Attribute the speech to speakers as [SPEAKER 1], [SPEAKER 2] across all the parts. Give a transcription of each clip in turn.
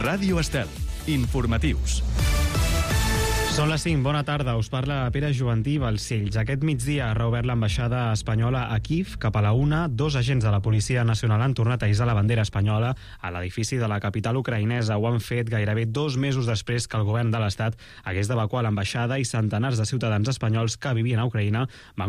[SPEAKER 1] Ràdio Estel. Informatius.
[SPEAKER 2] Són les 5, bona tarda, us parla Pere Joventí Balcells. Aquest migdia ha reobert l'ambaixada espanyola a Kíev. Cap a la 1, 2 agents de la Policia Nacional han tornat a hissar la bandera espanyola a l'edifici de la capital ucraïnesa. Ho han fet gairebé 2 mesos després que el govern de l'Estat hagués d'evacuar l'ambaixada i centenars de ciutadans espanyols que vivien a Ucraïna quan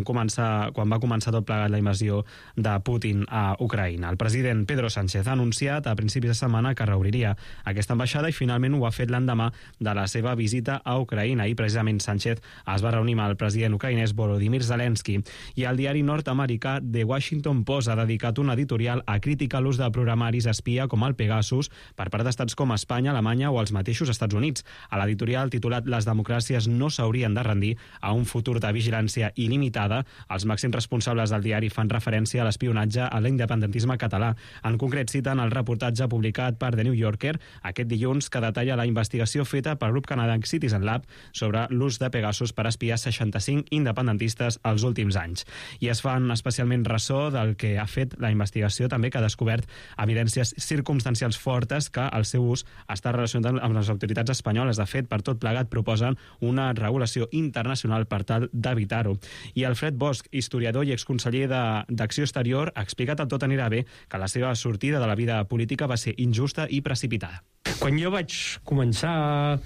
[SPEAKER 2] va començar tot plegat la invasió de Putin a Ucraïna. El president Pedro Sánchez ha anunciat a principis de setmana que reobriria aquesta ambaixada i finalment ho ha fet l'endemà de la seva visita a Ucraïna. Ahir precisament Sánchez es va reunir amb el president ucraïnès Volodymyr Zelensky i el diari nord-americà The Washington Post ha dedicat un editorial a criticar l'ús de programaris espia com el Pegasus per part d'estats com Espanya, Alemanya o els mateixos Estats Units. A l'editorial titulat Les democràcies no s'haurien de rendir a un futur de vigilància il·limitada, els màxims responsables del diari fan referència a l'espionatge a l'independentisme català. En concret citen el reportatge publicat per The New Yorker aquest dilluns que detalla la investigació feta pel grup canadenc Citizen Lab sobre l'ús de Pegasus per espiar 65 independentistes els últims anys. I es fan especialment ressò del que ha fet la investigació també, que ha descobert evidències circumstancials fortes que el seu ús està relacionat amb les autoritats espanyoles. De fet, per tot plegat proposen una regulació internacional per tal d'evitar-ho. I Alfred Bosch, historiador i exconseller d'Acció Exterior, ha explicat a Tot anirà bé que la seva sortida de la vida política va ser injusta i precipitada.
[SPEAKER 3] Quan jo vaig començar,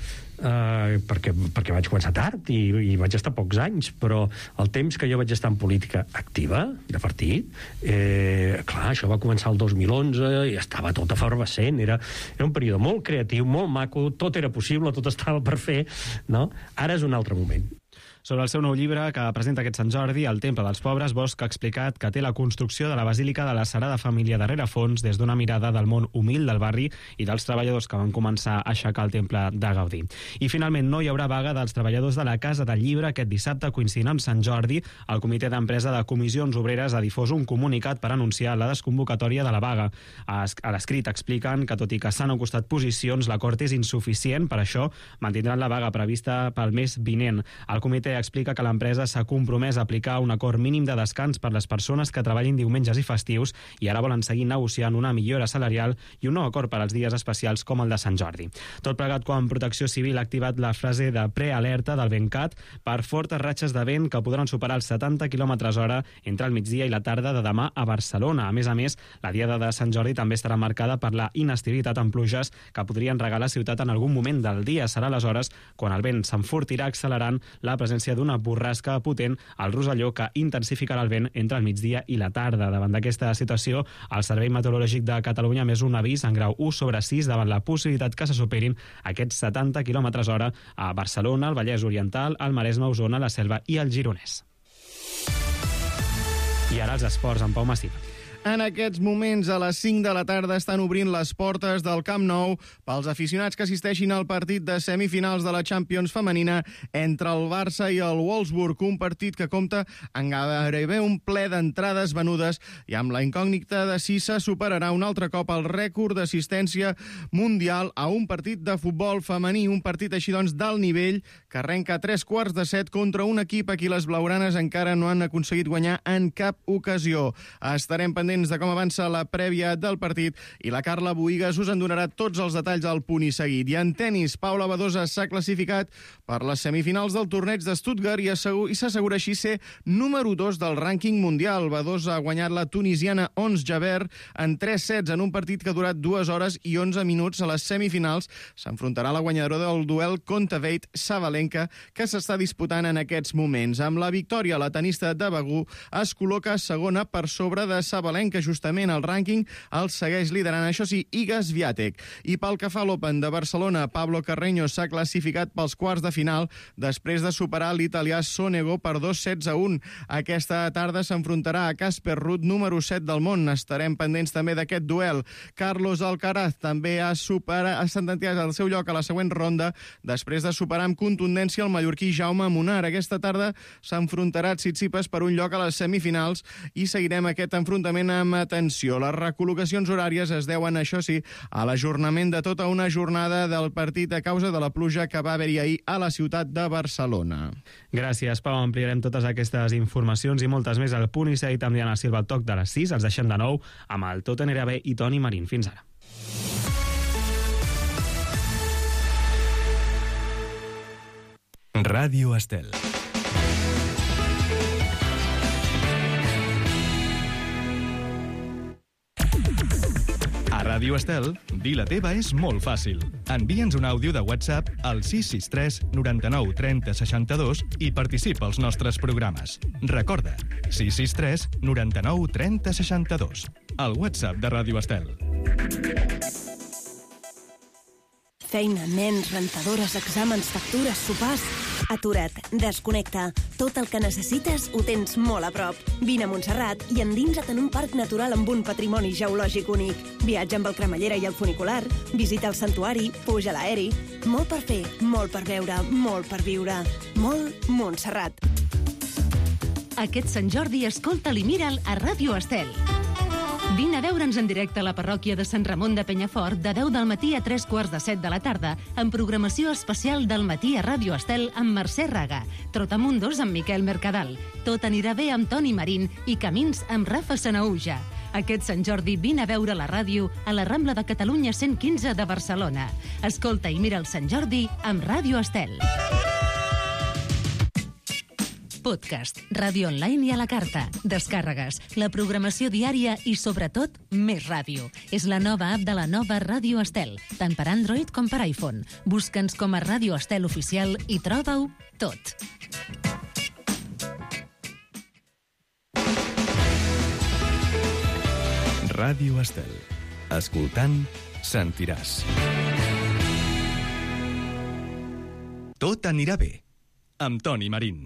[SPEAKER 3] perquè vaig començar tard i vaig estar pocs anys, però el temps que jo vaig estar en política activa, de partit, clar, això va començar el 2011 i estava tot efervescent, era un període molt creatiu, molt maco, tot era possible, tot estava per fer, no? Ara és un altre moment.
[SPEAKER 2] Sobre el seu nou llibre que presenta aquest Sant Jordi, El Temple dels Pobres, Bosch ha explicat que té la construcció de la Basílica de la Sagrada Família de rerefons des d'una mirada del món humil del barri i dels treballadors que van començar a aixecar el temple de Gaudí. I finalment no hi haurà vaga dels treballadors de la Casa del Llibre aquest dissabte, coincidint amb Sant Jordi. El Comitè d'Empresa de Comissions Obreres ha difós un comunicat per anunciar la desconvocatòria de la vaga. A l'escrit expliquen que, tot i que s'han acostat posicions, l'acord és insuficient, per això mantindran la vaga prevista pel mes vinent. El comitè explica que l'empresa s'ha compromès a aplicar un acord mínim de descans per les persones que treballin diumenges i festius i ara volen seguir negociant una millora salarial i un nou acord per als dies especials com el de Sant Jordi. Tot plegat quan Protecció Civil ha activat la fase de prealerta del VentCat per fortes ratxes de vent que podran superar els 70 km/h entre el migdia i la tarda de demà a Barcelona. A més, la diada de Sant Jordi també estarà marcada per la inestabilitat amb pluges que podrien regar la ciutat en algun moment del dia. Serà aleshores quan el vent s'enfortirà accelerant la presència d'una borrasca potent al Rosselló que intensificarà el vent entre el migdia i la tarda. Davant d'aquesta situació, el Servei Meteorològic de Catalunya ha emès un avís en grau 1/6 davant la possibilitat que se superin aquests 70 km/h a Barcelona, el Vallès Oriental, el Maresme, Osona, la Selva i el Gironès. I ara els esports amb Pau Massip.
[SPEAKER 4] En aquests moments, a les 5 de la tarda, estan obrint les portes del Camp Nou pels aficionats que assisteixin al partit de semifinals de la Champions femenina entre el Barça i el Wolfsburg, un partit que compta amb gairebé un ple d'entrades venudes i amb la incògnita de si se superarà un altre cop el rècord d'assistència mundial a un partit de futbol femení, un partit així doncs d'alt nivell que arrenca a 6:15 contra un equip a qui les blaugranes encara no han aconseguit guanyar en cap ocasió. Estarem pendents de com avança la prèvia del partit i la Carla Boïgues us en donarà tots els detalls al punt i seguit. I en tenis, Paula Badosa s'ha classificat per les semifinals del torneig de Stuttgart i s'assegura així ser número 2 del rànquing mundial. Badosa ha guanyat la tunisiana Ons Jabeur en 3 sets en un partit que ha durat 2 hores i 11 minuts. A les semifinals s'enfrontarà la guanyadora del duel Kontaveit-Sabalenka que s'està disputant en aquests moments. Amb la victòria, la tenista de Begú es col·loca segona per sobre de Sabalenka, que justament el rànquing el segueix liderant, això sí, Iga Swiatek. I pel que fa a l'Open de Barcelona, Pablo Carreño s'ha classificat pels quarts de final després de superar l'italià Sonego per 2-1. Aquesta tarda s'enfrontarà a Casper Ruud, número 7 del món. Estarem pendents també d'aquest duel. Carlos Alcaraz també ha sentenciat el seu lloc a la següent ronda després de superar amb contundència el mallorquí Jaume Munar. Aquesta tarda s'enfrontarà Tsitsipas per un lloc a les semifinals i seguirem aquest enfrontament amb atenció. Les recol·locacions horàries es deuen, això sí, a l'ajornament de tota una jornada del partit a causa de la pluja que va haver-hi ahir a la ciutat de Barcelona.
[SPEAKER 2] Gràcies, Pau. Ampliarem totes aquestes informacions i moltes més al punt i seguit amb Diana Silva al toc de les 6. Els deixem de nou amb el Tot anirà bé i Toni Marín. Fins ara.
[SPEAKER 1] Ràdio Estel. A Ràdio Estel, dir la teva és molt fàcil. Envia'ns un àudio de WhatsApp al 663 99 30 62 i participa als nostres programes. Recorda, 663 99 30 62. El WhatsApp de Ràdio Estel.
[SPEAKER 5] Feina, nens, rentadores, exàmens, factures, sopars... Atura't, desconnecta. Tot el que necessites ho tens molt a prop. Vine a Montserrat i endinsa't en un parc natural amb un patrimoni geològic únic. Viatja amb el cremallera i el funicular, visita el santuari, puja a l'aeri... Molt per fer, molt per veure, molt per viure. Molt Montserrat.
[SPEAKER 6] Aquest Sant Jordi escolta'l i mira'l a Ràdio Estel. Vine a veure'ns en directe a la parròquia de Sant Ramon de Penyafort de 10 del matí a 3:45 de la tarda amb programació especial del matí a Ràdio Estel amb Mercè Raga, Trotamundos amb Miquel Mercadal, Tot anirà bé amb Toni Marín i Camins amb Rafa Sanaúja. Aquest Sant Jordi vine a veure la ràdio a la Rambla de Catalunya 115 de Barcelona. Escolta i mira el Sant Jordi amb Ràdio Estel. Podcast, ràdio online i a la carta, descàrregues, la programació diària i, sobretot, més ràdio. És la nova app de la nova Ràdio Estel, tant per Android com per iPhone. Busca'ns com a Ràdio Estel Oficial i troba-ho tot.
[SPEAKER 1] Ràdio Estel. Escoltant, sentiràs. Tot anirà bé, amb Toni Marín.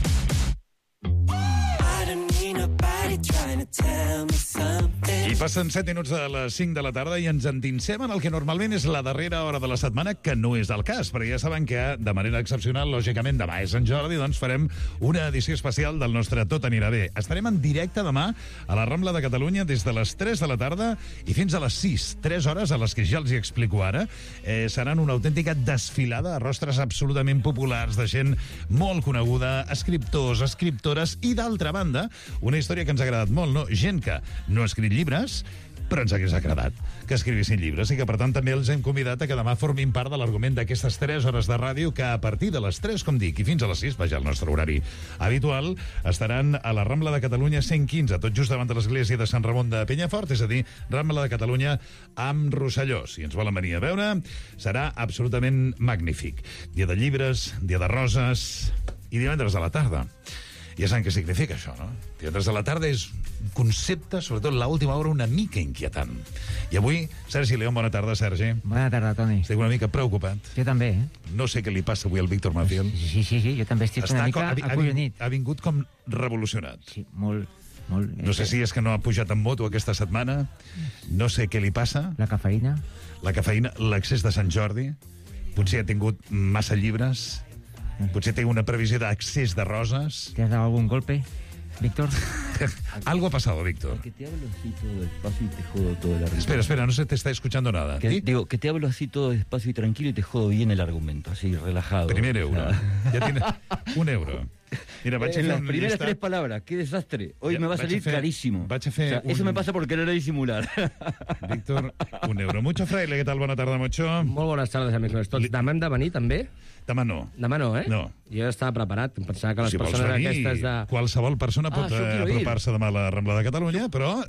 [SPEAKER 7] I passen 7 minuts de les 5 de la tarda i ens endinsem en el que normalment és la darrera hora de la setmana, que no és el cas, perquè ja saben que de manera excepcional, lògicament, demà és Sant Jordi, doncs farem una edició especial del nostre Tot anirà bé. Estarem en directe demà a la Rambla de Catalunya des de les 3 de la tarda i fins a les 6, 3 hores a les que ja els hi explico ara. Seran una autèntica desfilada de rostres absolutament populars, de gent molt coneguda, escriptors, escriptores i, d'altra banda, una història que ens ha agradat molt, no? Gent que no ha escrit llibres, però ens hagués agradat que escrivissin llibres i que, per tant, també els hem convidat a que demà formin part de l'argument d'aquestes 3 hores de ràdio que a partir de les 3, com dic, i fins a les 6, vaja, el nostre horari habitual, estaran a la Rambla de Catalunya 115, tot just davant de l'església de Sant Ramon de Penyafort, és a dir, Rambla de Catalunya amb Rosselló. Si ens volen venir a veure, serà absolutament magnífic. Dia de llibres, dia de roses i divendres a la tarda. Ja saben què significa això, no? Divendres a la tarda és un concepte, sobretot l'última hora, una mica inquietant. I avui, Sergi León, bona tarda, Sergi.
[SPEAKER 8] Bona tarda, Toni.
[SPEAKER 7] Estic una mica preocupat.
[SPEAKER 8] Jo també,
[SPEAKER 7] No sé què li passa avui al Víctor Maciel.
[SPEAKER 8] Sí, jo també estic una mica acollonit.
[SPEAKER 7] Ha vingut com revolucionat.
[SPEAKER 8] Sí, molt.
[SPEAKER 7] No sé si és que no ha pujat en moto aquesta setmana, no sé què li passa.
[SPEAKER 8] La cafeïna,
[SPEAKER 7] l'accés de Sant Jordi, potser ha tingut massa llibres, potser té una previsió d'accés de roses.
[SPEAKER 8] ¿te has dado algún golpe, Víctor?
[SPEAKER 7] Algo ha pasado, Víctor.
[SPEAKER 9] Que te hablo así todo despacio y te jodo todo el argumento.
[SPEAKER 7] Espera, no se te está escuchando nada.
[SPEAKER 9] Digo, que te hablo así todo despacio y tranquilo y te jodo bien el argumento, así, relajado.
[SPEAKER 7] Primer euro. Ya tienes €1. Mira, vaig a fer
[SPEAKER 9] las
[SPEAKER 7] un
[SPEAKER 9] primeras
[SPEAKER 7] llistat.
[SPEAKER 9] 3 palabras, qué desastre. Hoy me va a salir clarísimo.
[SPEAKER 7] Vaig a fer
[SPEAKER 9] Eso me pasa por querer disimular.
[SPEAKER 7] Víctor, €1. Mucho fraile, què tal? Bona tarda, Mocho.
[SPEAKER 3] Molt bones tardes, amics meus tots. Demà hem de venir, també?
[SPEAKER 7] Demà no.
[SPEAKER 3] Demà no, eh?
[SPEAKER 7] No.
[SPEAKER 3] Jo estava preparat. Em pensava que les
[SPEAKER 7] Si vols
[SPEAKER 3] persones
[SPEAKER 7] venir,
[SPEAKER 3] aquestes de...
[SPEAKER 7] qualsevol persona pot
[SPEAKER 3] això quiero ir.
[SPEAKER 7] apropar-se demà a la Rambla de Catalunya, però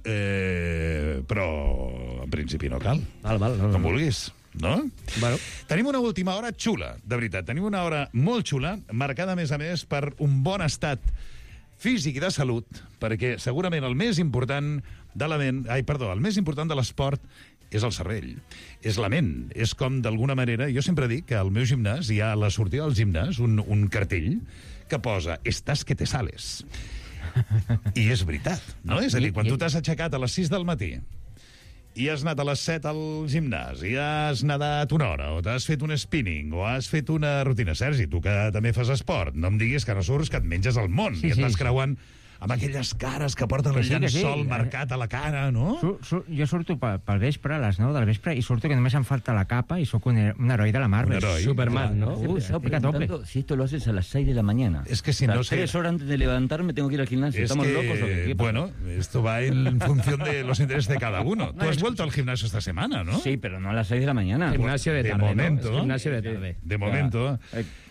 [SPEAKER 7] en principi no cal.
[SPEAKER 3] Val, no.
[SPEAKER 7] Com vulguis, no?
[SPEAKER 3] Bueno.
[SPEAKER 7] Tenim una última hora xula, de veritat. Tenim una hora molt xula, marcada, a més, per un bon estat físic i de salut, perquè segurament el més important el més important de l'esport és el cervell, és la ment. És com, d'alguna manera, jo sempre dic que al meu gimnàs hi ha a la sortida del gimnàs un cartell que posa «Estàs que te sales». I és veritat, no? És a dir, quan tu t'has aixecat a les 6 del matí i has anat a les 7 al gimnàs i has nedat una hora, o t'has fet un spinning, o has fet una rutina. Sergi, tu que també fas esport, no em diguis que no surts, que et menges el món, i et vas creuant amb aquelles cares que porten el llençol marcat a la cara, no?
[SPEAKER 8] Jo surto pel vespre, a les 9 del vespre, i surto que només em falta la capa i sóc un heroi de la Marvel.
[SPEAKER 7] Un heroi.
[SPEAKER 3] Superman, ¿no?
[SPEAKER 9] Estaba preguntando si esto lo haces a las 6 de la mañana.
[SPEAKER 7] Es que si no sé...
[SPEAKER 9] 3 horas antes de levantarme tengo que ir al gimnasio. ¿Estamos locos o qué?
[SPEAKER 7] Bueno, esto va en función de los intereses de cada uno. Tú has vuelto al gimnasio esta semana, ¿no?
[SPEAKER 9] Sí, pero no a las 6 de la mañana.
[SPEAKER 3] Gimnasio de tarde,
[SPEAKER 7] momento.
[SPEAKER 3] ¿no? Es gimnasio de tarde.
[SPEAKER 7] De momento.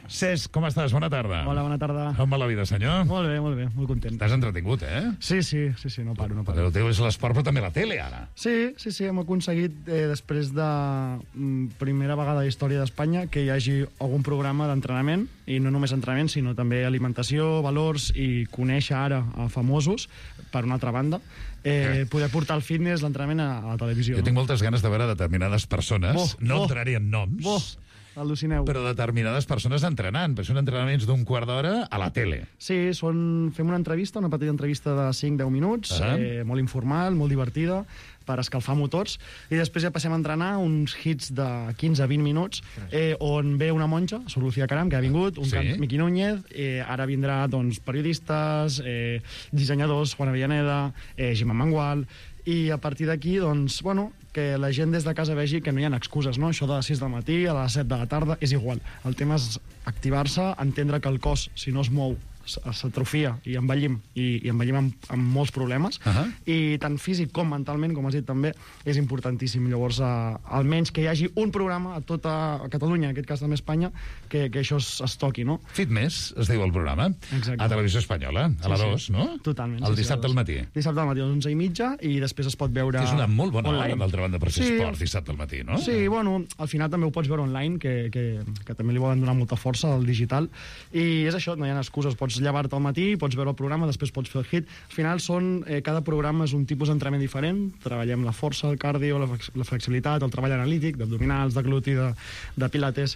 [SPEAKER 7] Cesc, com estàs? Bona tarda.
[SPEAKER 10] Hola, bona tarda.
[SPEAKER 7] Com va la vida, senyor?
[SPEAKER 10] Molt bé, molt content.
[SPEAKER 7] Estàs entretingut,
[SPEAKER 10] Sí, no paro.
[SPEAKER 7] Però el teu és l'esport, però també la tele, ara.
[SPEAKER 10] Sí, hem aconseguit, després de primera vegada a la història d'Espanya, que hi hagi algun programa d'entrenament, i no només entrenament, sinó també alimentació, valors, i conèixer ara a famosos, per una altra banda, poder portar el fitness, l'entrenament a la televisió.
[SPEAKER 7] Jo tinc moltes ganes de veure determinades persones, no entraré en noms,
[SPEAKER 10] al·lucineu.
[SPEAKER 7] Però determinades persones entrenant, perquè són entrenaments d'1 quart d'hora a la tele.
[SPEAKER 10] Sí, fem una petita entrevista de 5-10 minuts, molt informal, molt divertida, per escalfar motors, i després ja passem a entrenar uns hits de 15-20 minuts, on ve una monja, Sor Lucía Caram, que ha vingut, Miqui Núñez, ara vindrà periodistes, dissenyadors, Juan Avellaneda, Gemma Mangual, i a partir d'aquí, que la gent des de casa vegi que no hi ha excuses, no? Això de les 6 del matí a les 7 de la tarda és igual. El tema és activar-se, entendre que el cos, si no es mou, s'atrofia i envellim, i envellim amb molts problemes, i tant físic com mentalment, com has dit també, és importantíssim. Llavors, almenys que hi hagi un programa a tota Catalunya, en aquest cas també Espanya, que això es toqui, no?
[SPEAKER 7] Fitness, es diu el programa, a Televisió Espanyola, a la 2, no?
[SPEAKER 10] Totalment.
[SPEAKER 7] El dissabte al matí.
[SPEAKER 10] Dissabte al matí, a les 11:30, i després es pot veure...
[SPEAKER 7] Que és una molt bona hora, d'altra banda, per fer esport, dissabte al matí, no?
[SPEAKER 10] Sí, al final també ho pots veure online, que també li volen donar molta força al digital, i és això, no hi ha excuses, pots llevar-te al matí, pots veure el programa, després pots fer el hit. Al final cada programa és un tipus d'entrenament diferent, treballem la força, el cardio, la flexibilitat, el treball analític, d'abdominals, de gluti, de pilates,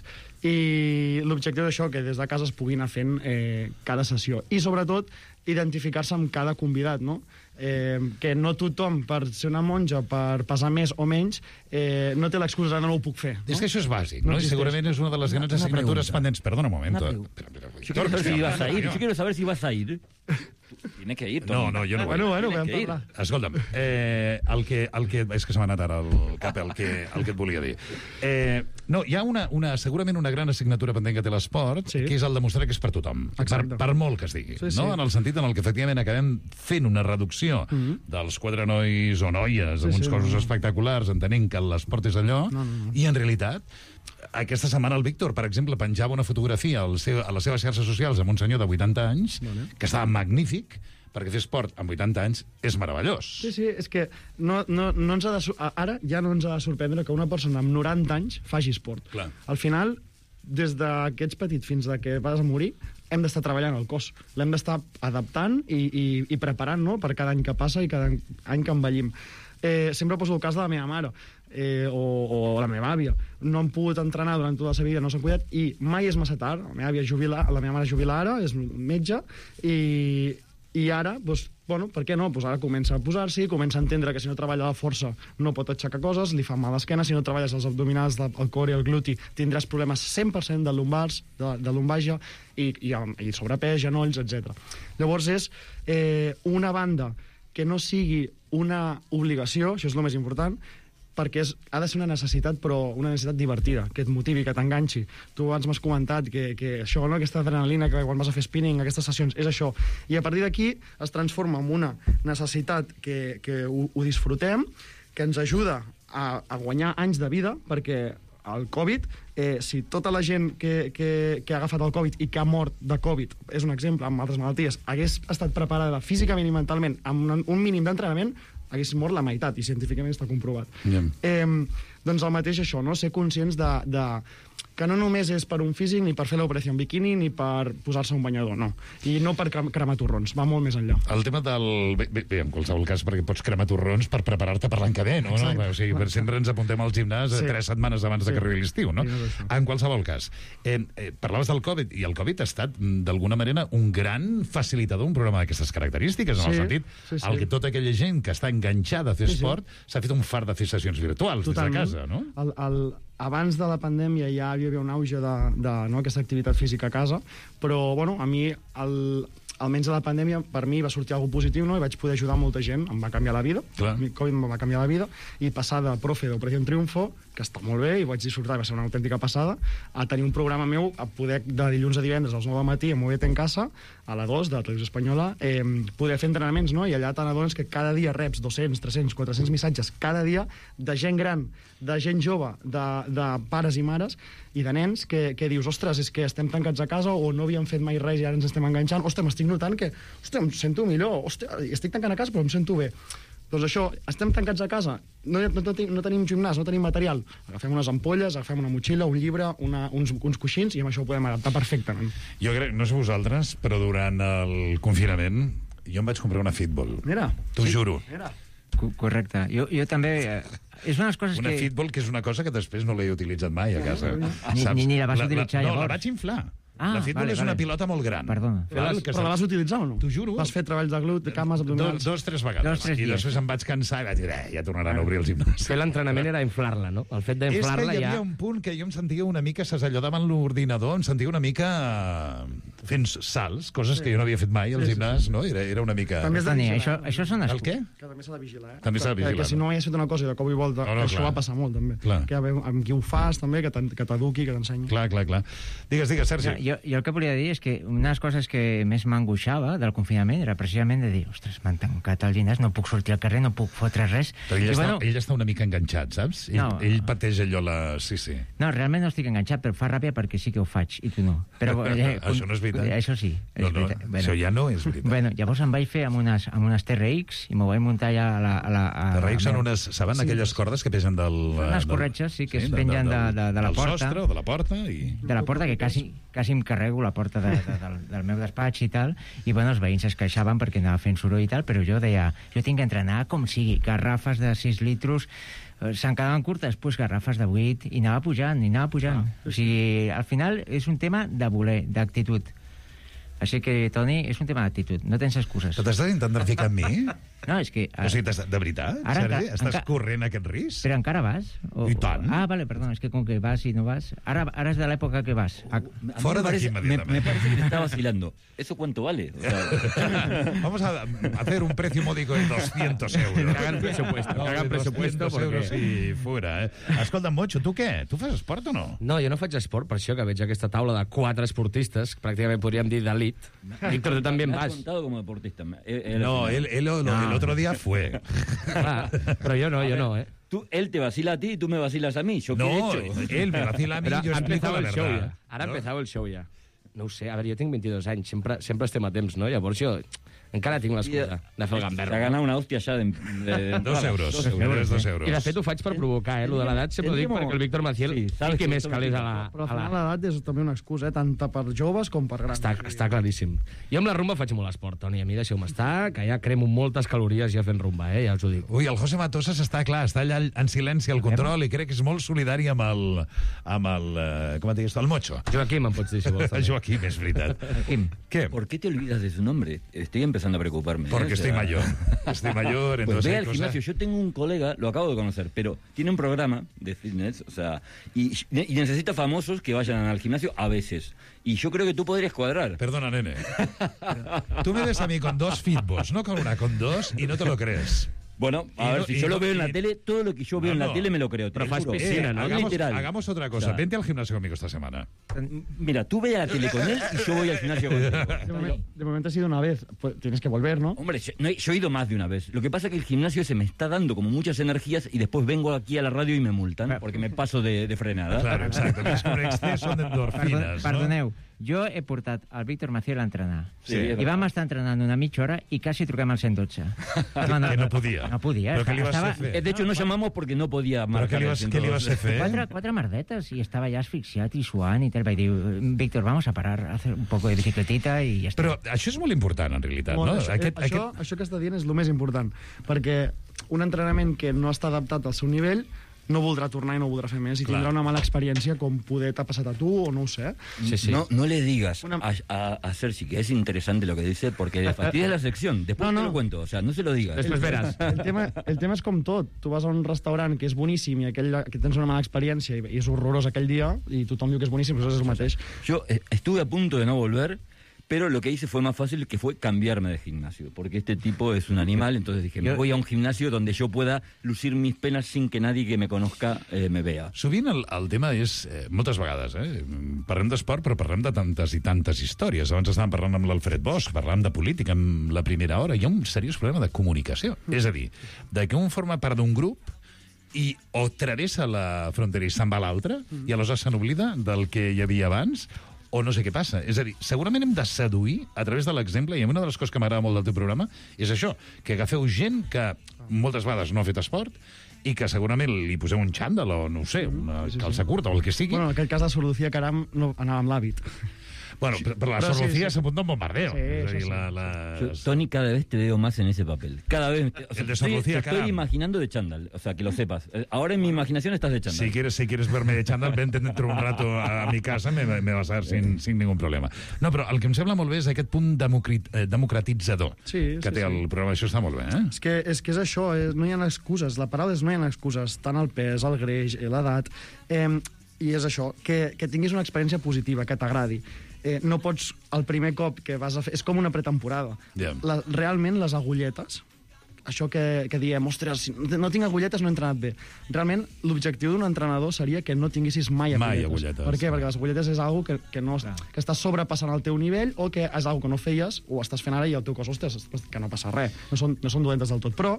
[SPEAKER 10] i l'objectiu d'això, que des de casa es pugui anar fent cada sessió. I sobretot, identificar-se amb cada convidat, no? Que no tothom, per ser una monja, per pesar més o menys, no té l'excusa de no ho puc fer.
[SPEAKER 7] És que això és bàsic, no? I segurament és una de les grans assignatures pendents. Perdona un moment.
[SPEAKER 9] Yo quiero saber si vas a ir. Tiene que ir, Toni.
[SPEAKER 7] No, jo no vull.
[SPEAKER 10] Bueno, vam parlar.
[SPEAKER 7] Escolta'm, és que se m'ha anat ara el cap el que et volia dir. No, hi ha segurament una gran assignatura pendent que té l'esport, que és el demostrar que és per tothom, per molt que es digui, no? En el sentit en el que efectivament acabem fent una reducció dels 4 nois o noies amb uns cossos espectaculars, entenent que l'esport és allò, i en realitat aquesta setmana el Víctor, per exemple, penjava una fotografia a les seves xarxes socials amb un senyor de 80 anys, que estava magnífic, perquè fer esport amb 80 anys és meravellós.
[SPEAKER 10] Sí, és que no ens ha ara ja no ens ha de sorprendre que una persona amb 90 anys faci esport.
[SPEAKER 7] Clar.
[SPEAKER 10] Al final, des que ets petit fins que vas a morir, hem d'estar treballant el cos. L'hem d'estar adaptant i preparant, no?, per cada any que passa i cada any que envellim. Sempre poso el cas de la meva mare, o la meva àvia. No han pogut entrenar durant tota la seva vida, no s'han cuidat, i mai és massa tard. La meva mare és jubilada, és metge, i ara, per què no? Ara comença a posar-s'hi, comença a entendre que si no treballa la força no pot aixecar coses, li fa mal l'esquena, si no treballes els abdominals, el core i el gluti, tindràs problemes 100% de lumbars, de lumbalgia, i sobrepès, genolls, etc. Llavors és una banda que no sigui una obligació, això és el més important, perquè ha de ser una necessitat, però una necessitat divertida, que et motivi, que t'enganxi. Tu abans m'has comentat que això, no?, aquesta adrenalina que quan vas a fer spinning, aquestes sessions, és això. I a partir d'aquí es transforma en una necessitat que ho disfrutem, que ens ajuda a guanyar anys de vida, perquè el Covid, si tota la gent que ha agafat el Covid i que ha mort de Covid, és un exemple, amb altres malalties, hagués estat preparada físicament i mentalment amb un mínim d'entrenament, hagués mort la meitat, i científicament està comprovat. Doncs el mateix això, no? Ser conscients que no només és per un físic, ni per fer l'operació en bikini, ni per posar-se un banyador, no. I no per cremar torrons, va molt més enllà.
[SPEAKER 7] El tema del... Bé, en qualsevol cas, perquè pots cremar torrons per preparar-te per l'any que ve, no? O sigui, sempre ens apuntem al gimnàs 3 setmanes abans de que arribi l'estiu, no? En qualsevol cas, parlaves del Covid, i el Covid ha estat, d'alguna manera, un gran facilitador, un programa d'aquestes característiques, en el sentit el que tota aquella gent que està enganxada a fer esport s'ha fet un far de fer sessions virtuals des de casa, no?
[SPEAKER 10] Abans de la pandèmia ja hi havia un auge d'aquesta activitat física a casa, però a mi, almenys a la pandèmia, per mi va sortir alguna cosa positiu, i vaig poder ajudar molta gent, em va canviar la vida, el Covid em va canviar la vida, i passar de profe d'Operació Triunfo, que està molt bé, i vaig disfrutar, va ser una autèntica passada, a tenir un programa meu, a poder de dilluns a divendres als 9 del matí, a Movete en Casa, a la 2 de la televisió espanyola, poder fer entrenaments, no? I allà t'adones que cada dia reps 200, 300, 400 missatges cada dia de gent gran, de gent jove, de pares i mares i de nens que dius, ostres, és que estem tancats a casa o no havíem fet mai res i ara ens estem enganxant, ostres, m'estic notant que, ostres, em sento millor, ostres, estic tancant a casa però em sento bé. Doncs això, estem tancats a casa, no tenim gimnàs, no tenim material. Agafem unes ampolles, agafem una motxilla, un llibre, uns coixins i amb això ho podem adaptar perfectament.
[SPEAKER 7] Jo crec, no sé vosaltres, però durant el confinament jo em vaig comprar una Fitball.
[SPEAKER 10] Mira.
[SPEAKER 7] T'ho juro.
[SPEAKER 10] Mira.
[SPEAKER 8] Correcte. Jo també... És unes coses
[SPEAKER 7] una Fitball, que és una cosa que després no l'he utilitzat mai a casa.
[SPEAKER 8] Ni la vas utilitzar llavors.
[SPEAKER 7] No, la vaig inflar. La Fitball és una pilota molt gran.
[SPEAKER 8] Perdona.
[SPEAKER 10] Però la vas utilitzar o no?
[SPEAKER 7] T'ho juro.
[SPEAKER 10] Vas fer treballs de glut, cames, abdominals...
[SPEAKER 7] 2-3 vegades. I després em vaig cansar i vaig dir, ja tornaran a obrir el gimnàs.
[SPEAKER 11] Fer l'entrenament era inflar-la, no? El fet d'inflar-la ja...
[SPEAKER 7] És que hi havia un punt que jo em sentia una mica, saps, allò davant l'ordinador, em sentia una mica fent salts, coses que jo no havia fet mai al gimnàs, no? Era una mica...
[SPEAKER 8] Això són...
[SPEAKER 7] El què?
[SPEAKER 10] Que també s'ha de vigilar, eh?
[SPEAKER 7] També s'ha de vigilar.
[SPEAKER 10] Que si no hagués fet una cosa i de cop i volta, això va passar molt, també. Que amb qui ho fas, també, que t'eduqui, que t'ensenyi.
[SPEAKER 7] Clar. Digues, Sergi.
[SPEAKER 8] Jo el que volia dir és que una de les coses que més m'angoixava del confinament era precisament de dir, ostres, m'han tancat al gimnàs, no puc sortir al carrer, no puc fotre res.
[SPEAKER 7] Però ell està una mica enganxat, saps? Ell pateix allò Sí.
[SPEAKER 8] No, realment no estic enganxat, però fa ràbia perquè sí que ho faig, i tu no. Però,
[SPEAKER 7] això no és veritat.
[SPEAKER 8] Això sí.
[SPEAKER 7] Això ja no és veritat.
[SPEAKER 8] Bueno, llavors em vaig fer amb unes TRX i m'ho vaig muntar ja a la...
[SPEAKER 7] TRX són unes, saben, aquelles cordes que pesen del...
[SPEAKER 8] Unes corretges, sí, que es pengen de la porta.
[SPEAKER 7] Del sostre o de la porta.
[SPEAKER 8] De la porta, que quasi em carrego la porta del meu despatx i tal, i bueno, els veïns es queixaven perquè anava fent soroll i tal, però jo deia, jo tinc que entrenar com sigui, garrafes de 6 litros, se'n quedaven curtes, doncs garrafes de 8, i anava pujant. O sigui, al final és un tema de voler, d'actitud. Així que, Toni, és un tema d'actitud, no tens excuses.
[SPEAKER 7] Però t'estàs intentant ficar amb mi?
[SPEAKER 8] No, és que...
[SPEAKER 7] O sigui, de veritat, Sergi? Estàs corrent aquest risc?
[SPEAKER 8] Però encara vas?
[SPEAKER 7] I tant.
[SPEAKER 8] Vale, perdona, és que com que vas i no vas... Ara és de l'època que vas.
[SPEAKER 7] Fora d'aquí inmediatament.
[SPEAKER 9] Me parece que te está vacilando. ¿Eso cuánto vale? O sea...
[SPEAKER 7] Vamos a hacer un precio módico de 200 euros.
[SPEAKER 11] Cagan presupuesto.
[SPEAKER 7] 200 euros i fuera, eh? Escolta, Mocho, tu què? Tu fas esport o no?
[SPEAKER 11] No, jo no faig esport, per això que veig aquesta taula de 4 esportistes, pràcticament podríem dir d'elit. Víctor, tu també en vas.
[SPEAKER 9] Me has contado como deportista.
[SPEAKER 7] No, el otro día fue.
[SPEAKER 11] Pero yo no, ¿eh?
[SPEAKER 9] Él te vacila a ti y tú me vacilas a mí. ¿Yo qué he hecho?
[SPEAKER 7] Él me vacila a mí y yo explico la verdad.
[SPEAKER 11] Ara ha empezado el show ja. No ho sé, a veure, jo tinc 22 anys, sempre estem a temps, no? Llavors jo encara tinc l'excusa de fer el gamberro.
[SPEAKER 9] S'ha ganat una hòstia ja de
[SPEAKER 7] 2 euros. 2 euros.
[SPEAKER 11] I de fet ho faig per provocar, lo de l'edat sempre ho dic perquè el Víctor Maciel fiqui més calés a la...
[SPEAKER 10] Però al final l'edat és també una excusa, tant per joves com per grans.
[SPEAKER 11] Està claríssim. Jo amb la rumba faig molt esport, Toni, a mi deixeu-me estar, que ja cremo moltes calories ja fent rumba, ja us ho dic.
[SPEAKER 7] Ui, el José Matosas està allà en silenci al control i crec que és molt solidari amb el com et digues tu, el Mocho.
[SPEAKER 11] Joaquim, em pots dir, si vols.
[SPEAKER 7] Joaquim, és veritat.
[SPEAKER 9] ¿Qué? ¿Por qué te olvidas de su nombre? Estoy empezando a preocuparme.
[SPEAKER 7] Porque estoy mayor. Estoy mayor, entonces...
[SPEAKER 9] Pues ve al gimnasio. Yo tengo un colega, lo acabo de conocer, pero tiene un programa de fitness, o sea, y necesita famosos que vayan al gimnasio a veces. Y yo creo que tú podrías cuadrar.
[SPEAKER 7] Perdona, nene. Tú me ves a mí con 2 Fitballs, no con una, con 2, y no te lo crees.
[SPEAKER 9] Bueno, a ver, si yo lo veo en la tele, todo lo que yo veo en la tele me lo creo.
[SPEAKER 11] Pero fas piscina, ¿no?
[SPEAKER 7] Hagamos otra cosa. Vente al gimnasio conmigo esta semana.
[SPEAKER 9] Mira, tú ve a la tele con él y yo voy al gimnasio con él.
[SPEAKER 10] De momento ha sido una vez. Pues tienes que volver, ¿no?
[SPEAKER 9] Hombre, yo he ido más de una vez. Lo que pasa es que el gimnasio se me está dando como muchas energías y después vengo aquí a la radio y me multan porque me paso de frenada.
[SPEAKER 7] Claro, exacto. Es un exceso d'endorfines, no?
[SPEAKER 8] Perdoneu, jo he portat el Víctor Maciel a entrenar.
[SPEAKER 7] Sí.
[SPEAKER 8] I vam estar entrenant una mitja hora i quasi truquem al 112.
[SPEAKER 7] Que no podia.
[SPEAKER 8] No podia.
[SPEAKER 7] Però què li vas fer?
[SPEAKER 9] De hecho, no llamamos porque no podía marcar.
[SPEAKER 7] ¿Qué le vas a fer?
[SPEAKER 8] Quatre merdetes i estava ja asfixiat i suant i tal. Vaig dir, Víctor, vamos a parar, a hacer un poco de bicicletita i ja està.
[SPEAKER 7] Però això és molt important, en realitat,
[SPEAKER 10] Molt,
[SPEAKER 7] no?
[SPEAKER 10] Això que està dient és el més important, perquè un entrenament que no està adaptat al seu nivell no voldrà tornar i no voldrà fer més i tindrà una mala experiència com poder t'ha passat a tu o no ho sé.
[SPEAKER 9] Sí. No le digas a Sergi que es interesante lo que dice porque le fastidia la sección. Después te lo cuento, o sea, no se lo digas.
[SPEAKER 11] Després veràs.
[SPEAKER 10] El tema és com tot. Tu vas a un restaurant que és boníssim i que tens una mala experiència i és horrorós aquell dia i tothom diu que és boníssim, però és el mateix.
[SPEAKER 9] Yo estuve a punto de no volver, pero lo que hice fue más fácil, que fue cambiarme de gimnasio, porque este tipo es un animal, entonces dije, me voy a un gimnasio donde yo pueda lucir mis penas sin que nadie que me conozca me vea.
[SPEAKER 7] Sovint el tema és, moltes vegades, parlem d'esport, però parlem de tantes i tantes històries. Abans estàvem parlant amb l'Alfred Bosch, parlàvem de política en la primera hora. Hi ha un seriós problema de comunicació. És a dir, de que un forma part d'un grup i o travessa la frontera i se'n va a l'altre, i aleshores se n'oblida del que hi havia abans, o no sé què passa. És a dir, segurament hem de seduir a través de l'exemple, i una de les coses que m'agrada molt del teu programa és això, que agafeu gent que moltes vegades no ha fet esport i que segurament li poseu un xandall o, no ho sé, una calça curta o el que sigui.
[SPEAKER 10] Bueno, en aquest cas de Sor Lucía Caram no anava amb l'hàbit.
[SPEAKER 7] Bueno, pero la Sor Lucía se apunta un bombardeo.
[SPEAKER 9] Tony, cada vez te veo más en ese papel. Cada vez. O sea,
[SPEAKER 7] el de Sor Lucía
[SPEAKER 9] Caram. Estoy imaginando de chándal, o sea, que lo sepas. Ahora en mi imaginación estás de chándal.
[SPEAKER 7] Si quieres verme de chándal, vente dentro un rato a mi casa, me vas a ver sin ningún problema. No, però el que em sembla molt bé és aquest punt democratitzador que té el programa. Això està molt bé, eh?
[SPEAKER 10] És que és això, no hi ha excuses. La paraula és no hi ha excuses. Tant el pes, el greix, l'edat... I és això, que tinguis una experiència positiva, que t'agradi. No pots, el primer cop que vas a fer... És com una pretemporada. Realment, les agulletes, això que diem, ostres, si no tinc agulletes no he entrenat bé. Realment, l'objectiu d'un entrenador seria que no tinguessis mai agulletes. Per què? Perquè les agulletes és algo que estàs sobrepassant el teu nivell o que és algo que no feies o estàs fent ara i el teu cos, ostres, que no passa res. No són dolentes del tot. Però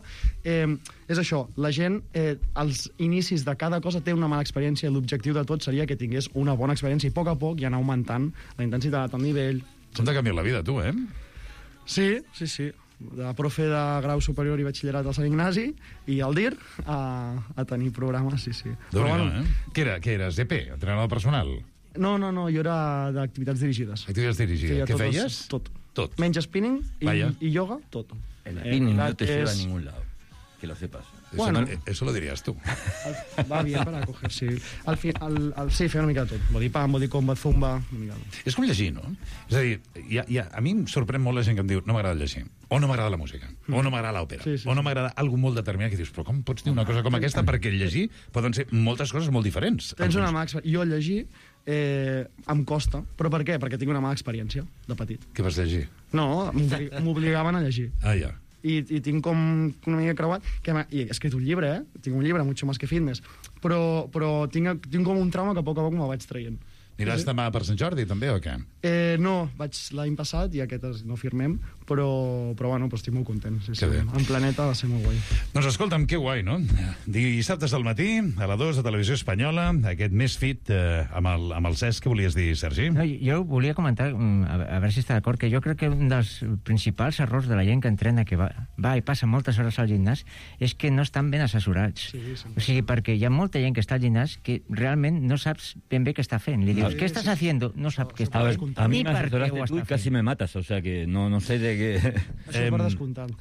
[SPEAKER 10] és això, la gent, als inicis de cada cosa té una mala experiència i l'objectiu de tot seria que tingués una bona experiència i a poc i anar augmentant la intensitat, el nivell...
[SPEAKER 7] Com t'ha canviat la vida, tu, eh?
[SPEAKER 10] Sí. De profe de grau superior i batxillerat al Sant Ignasi i al DIR a tenir programes, sí.
[SPEAKER 7] Què eres? EP? Entrenador personal?
[SPEAKER 10] No, jo era d'activitats dirigides.
[SPEAKER 7] Activitats dirigides. Què feies?
[SPEAKER 10] Tot. Menys spinning i yoga, tot.
[SPEAKER 9] El spinning no te lleva a ningún lado, que lo sepas.
[SPEAKER 10] Bueno,
[SPEAKER 7] eso lo dirías tú.
[SPEAKER 10] Va bien para coger, sí. Sí, fer una mica de tot. Body pump, body combat, zumba...
[SPEAKER 7] És com llegir, no? És a dir, a mi em sorprèn molt la gent que em diu no m'agrada llegir, o no m'agrada la música, o no m'agrada l'òpera, o no m'agrada alguna molt determinat, que dius, però com pots dir una cosa com aquesta? Perquè llegir poden ser moltes coses molt diferents.
[SPEAKER 10] Tens una mala experiència. Jo llegir em costa. Però per què? Perquè tinc una mala experiència de petit.
[SPEAKER 7] Què vas llegir?
[SPEAKER 10] No, m'obligaven a llegir.
[SPEAKER 7] Ah, ja.
[SPEAKER 10] I tinc com una mica creuat i he escrit un llibre, tinc un llibre mucho más que fitness, però tinc com un trauma que a poc me vaig traient.
[SPEAKER 7] Aniràs demà per Sant Jordi, també, o què?
[SPEAKER 10] No, vaig l'any passat i aquest no firmem, però estic molt content. Sí. En Planeta va ser molt guai.
[SPEAKER 7] Doncs escolta'm, que guai, no? Dissabtes al matí, a la 2 de Televisió Espanyola, aquest Més Fit amb el Cesc. Què volies dir, Sergi?
[SPEAKER 8] No, jo volia comentar, a veure si està d'acord, que jo crec que un dels principals errors de la gent que entrena, que va i passa moltes hores al gimnàs, és que no estan ben assessorats. O sigui, perquè hi ha molta gent que està al gimnàs que realment no saps ben bé què està fent. Li dius, ¿qué estás haciendo? No sap què està fent.
[SPEAKER 9] A mí me asesoraste tú y casi me matas, o sea que no sé de què...
[SPEAKER 10] Això per descomptant.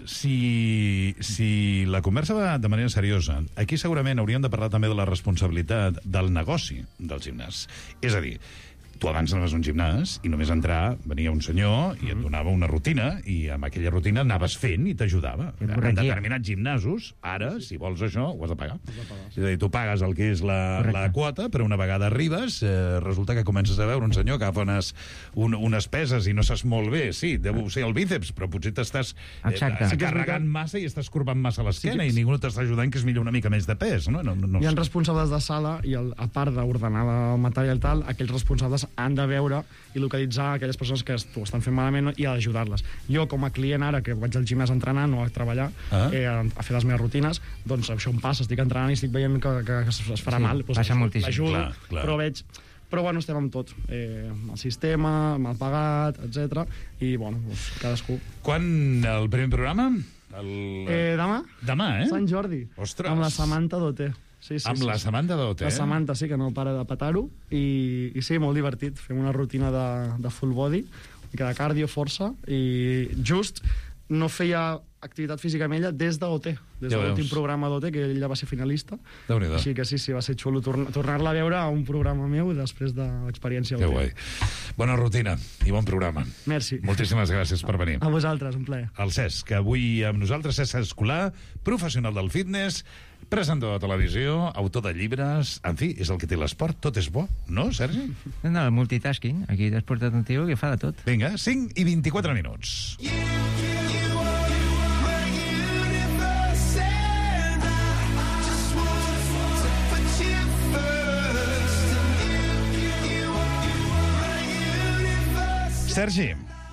[SPEAKER 7] Si la conversa va de manera seriosa, aquí segurament hauríem de parlar també de la responsabilitat del negoci del gimnàs. És a dir, tu abans anaves a un gimnàs i només entrar venia un senyor i et donava una rutina i amb aquella rutina anaves fent i t'ajudava. En determinats gimnasos, ara, si vols això, ho has de pagar. És a dir, tu pagues el que és la quota, però una vegada arribes resulta que comences a veure un senyor que agafa unes peses i no saps molt bé, sí, deu ser el bíceps, però potser t'estàs carregant massa i estàs corbant massa l'esquena i ningú no t'està ajudant, que és millor una mica més de pes.
[SPEAKER 10] Hi ha responsables de sala i a part d'ordenar el material tal, aquells responsables han de veure i localitzar aquelles persones que ho estan fent malament i ajudar-les. Jo, com a client ara, que vaig al gimnàs a entrenar, no a treballar, a fer les meves rutines, doncs això em passa, estic entrenant i estic veient que es farà mal.
[SPEAKER 8] Passa moltíssim.
[SPEAKER 10] L'ajudo, però veig... Però, bueno, estem amb tot. Amb el sistema, mal pagat, etc. I, bueno, cadascú.
[SPEAKER 7] Quan el primer programa?
[SPEAKER 10] Demà.
[SPEAKER 7] Demà, eh?
[SPEAKER 10] Sant Jordi.
[SPEAKER 7] Ostres.
[SPEAKER 10] Amb la Samantha Doté.
[SPEAKER 7] Amb la Samantha Doté.
[SPEAKER 10] La Samantha, sí, que no para de petar-ho. I sí, molt divertit. Fem una rutina de full body, de cardio, força, i just no feia activitat física amb ella des d'OT, des de l'últim programa d'OT, que ella va ser finalista. Així que sí, va ser xulo tornar-la a veure a un programa meu després de l'experiència OT.
[SPEAKER 7] Que guai. Bona rutina i bon programa.
[SPEAKER 10] Merci.
[SPEAKER 7] Moltíssimes gràcies per venir.
[SPEAKER 10] A vosaltres, un plaer.
[SPEAKER 7] El Cesc, que avui amb nosaltres, Cesc Escolà, professional del fitness, presentador de televisió, autor de llibres... En fi, és el que té l'esport, tot és bo, no, Sergi?
[SPEAKER 8] No, el multitasking. Aquí t'has portat un tio que fa de tot.
[SPEAKER 7] Vinga, 5 i 24 minuts. Sergi,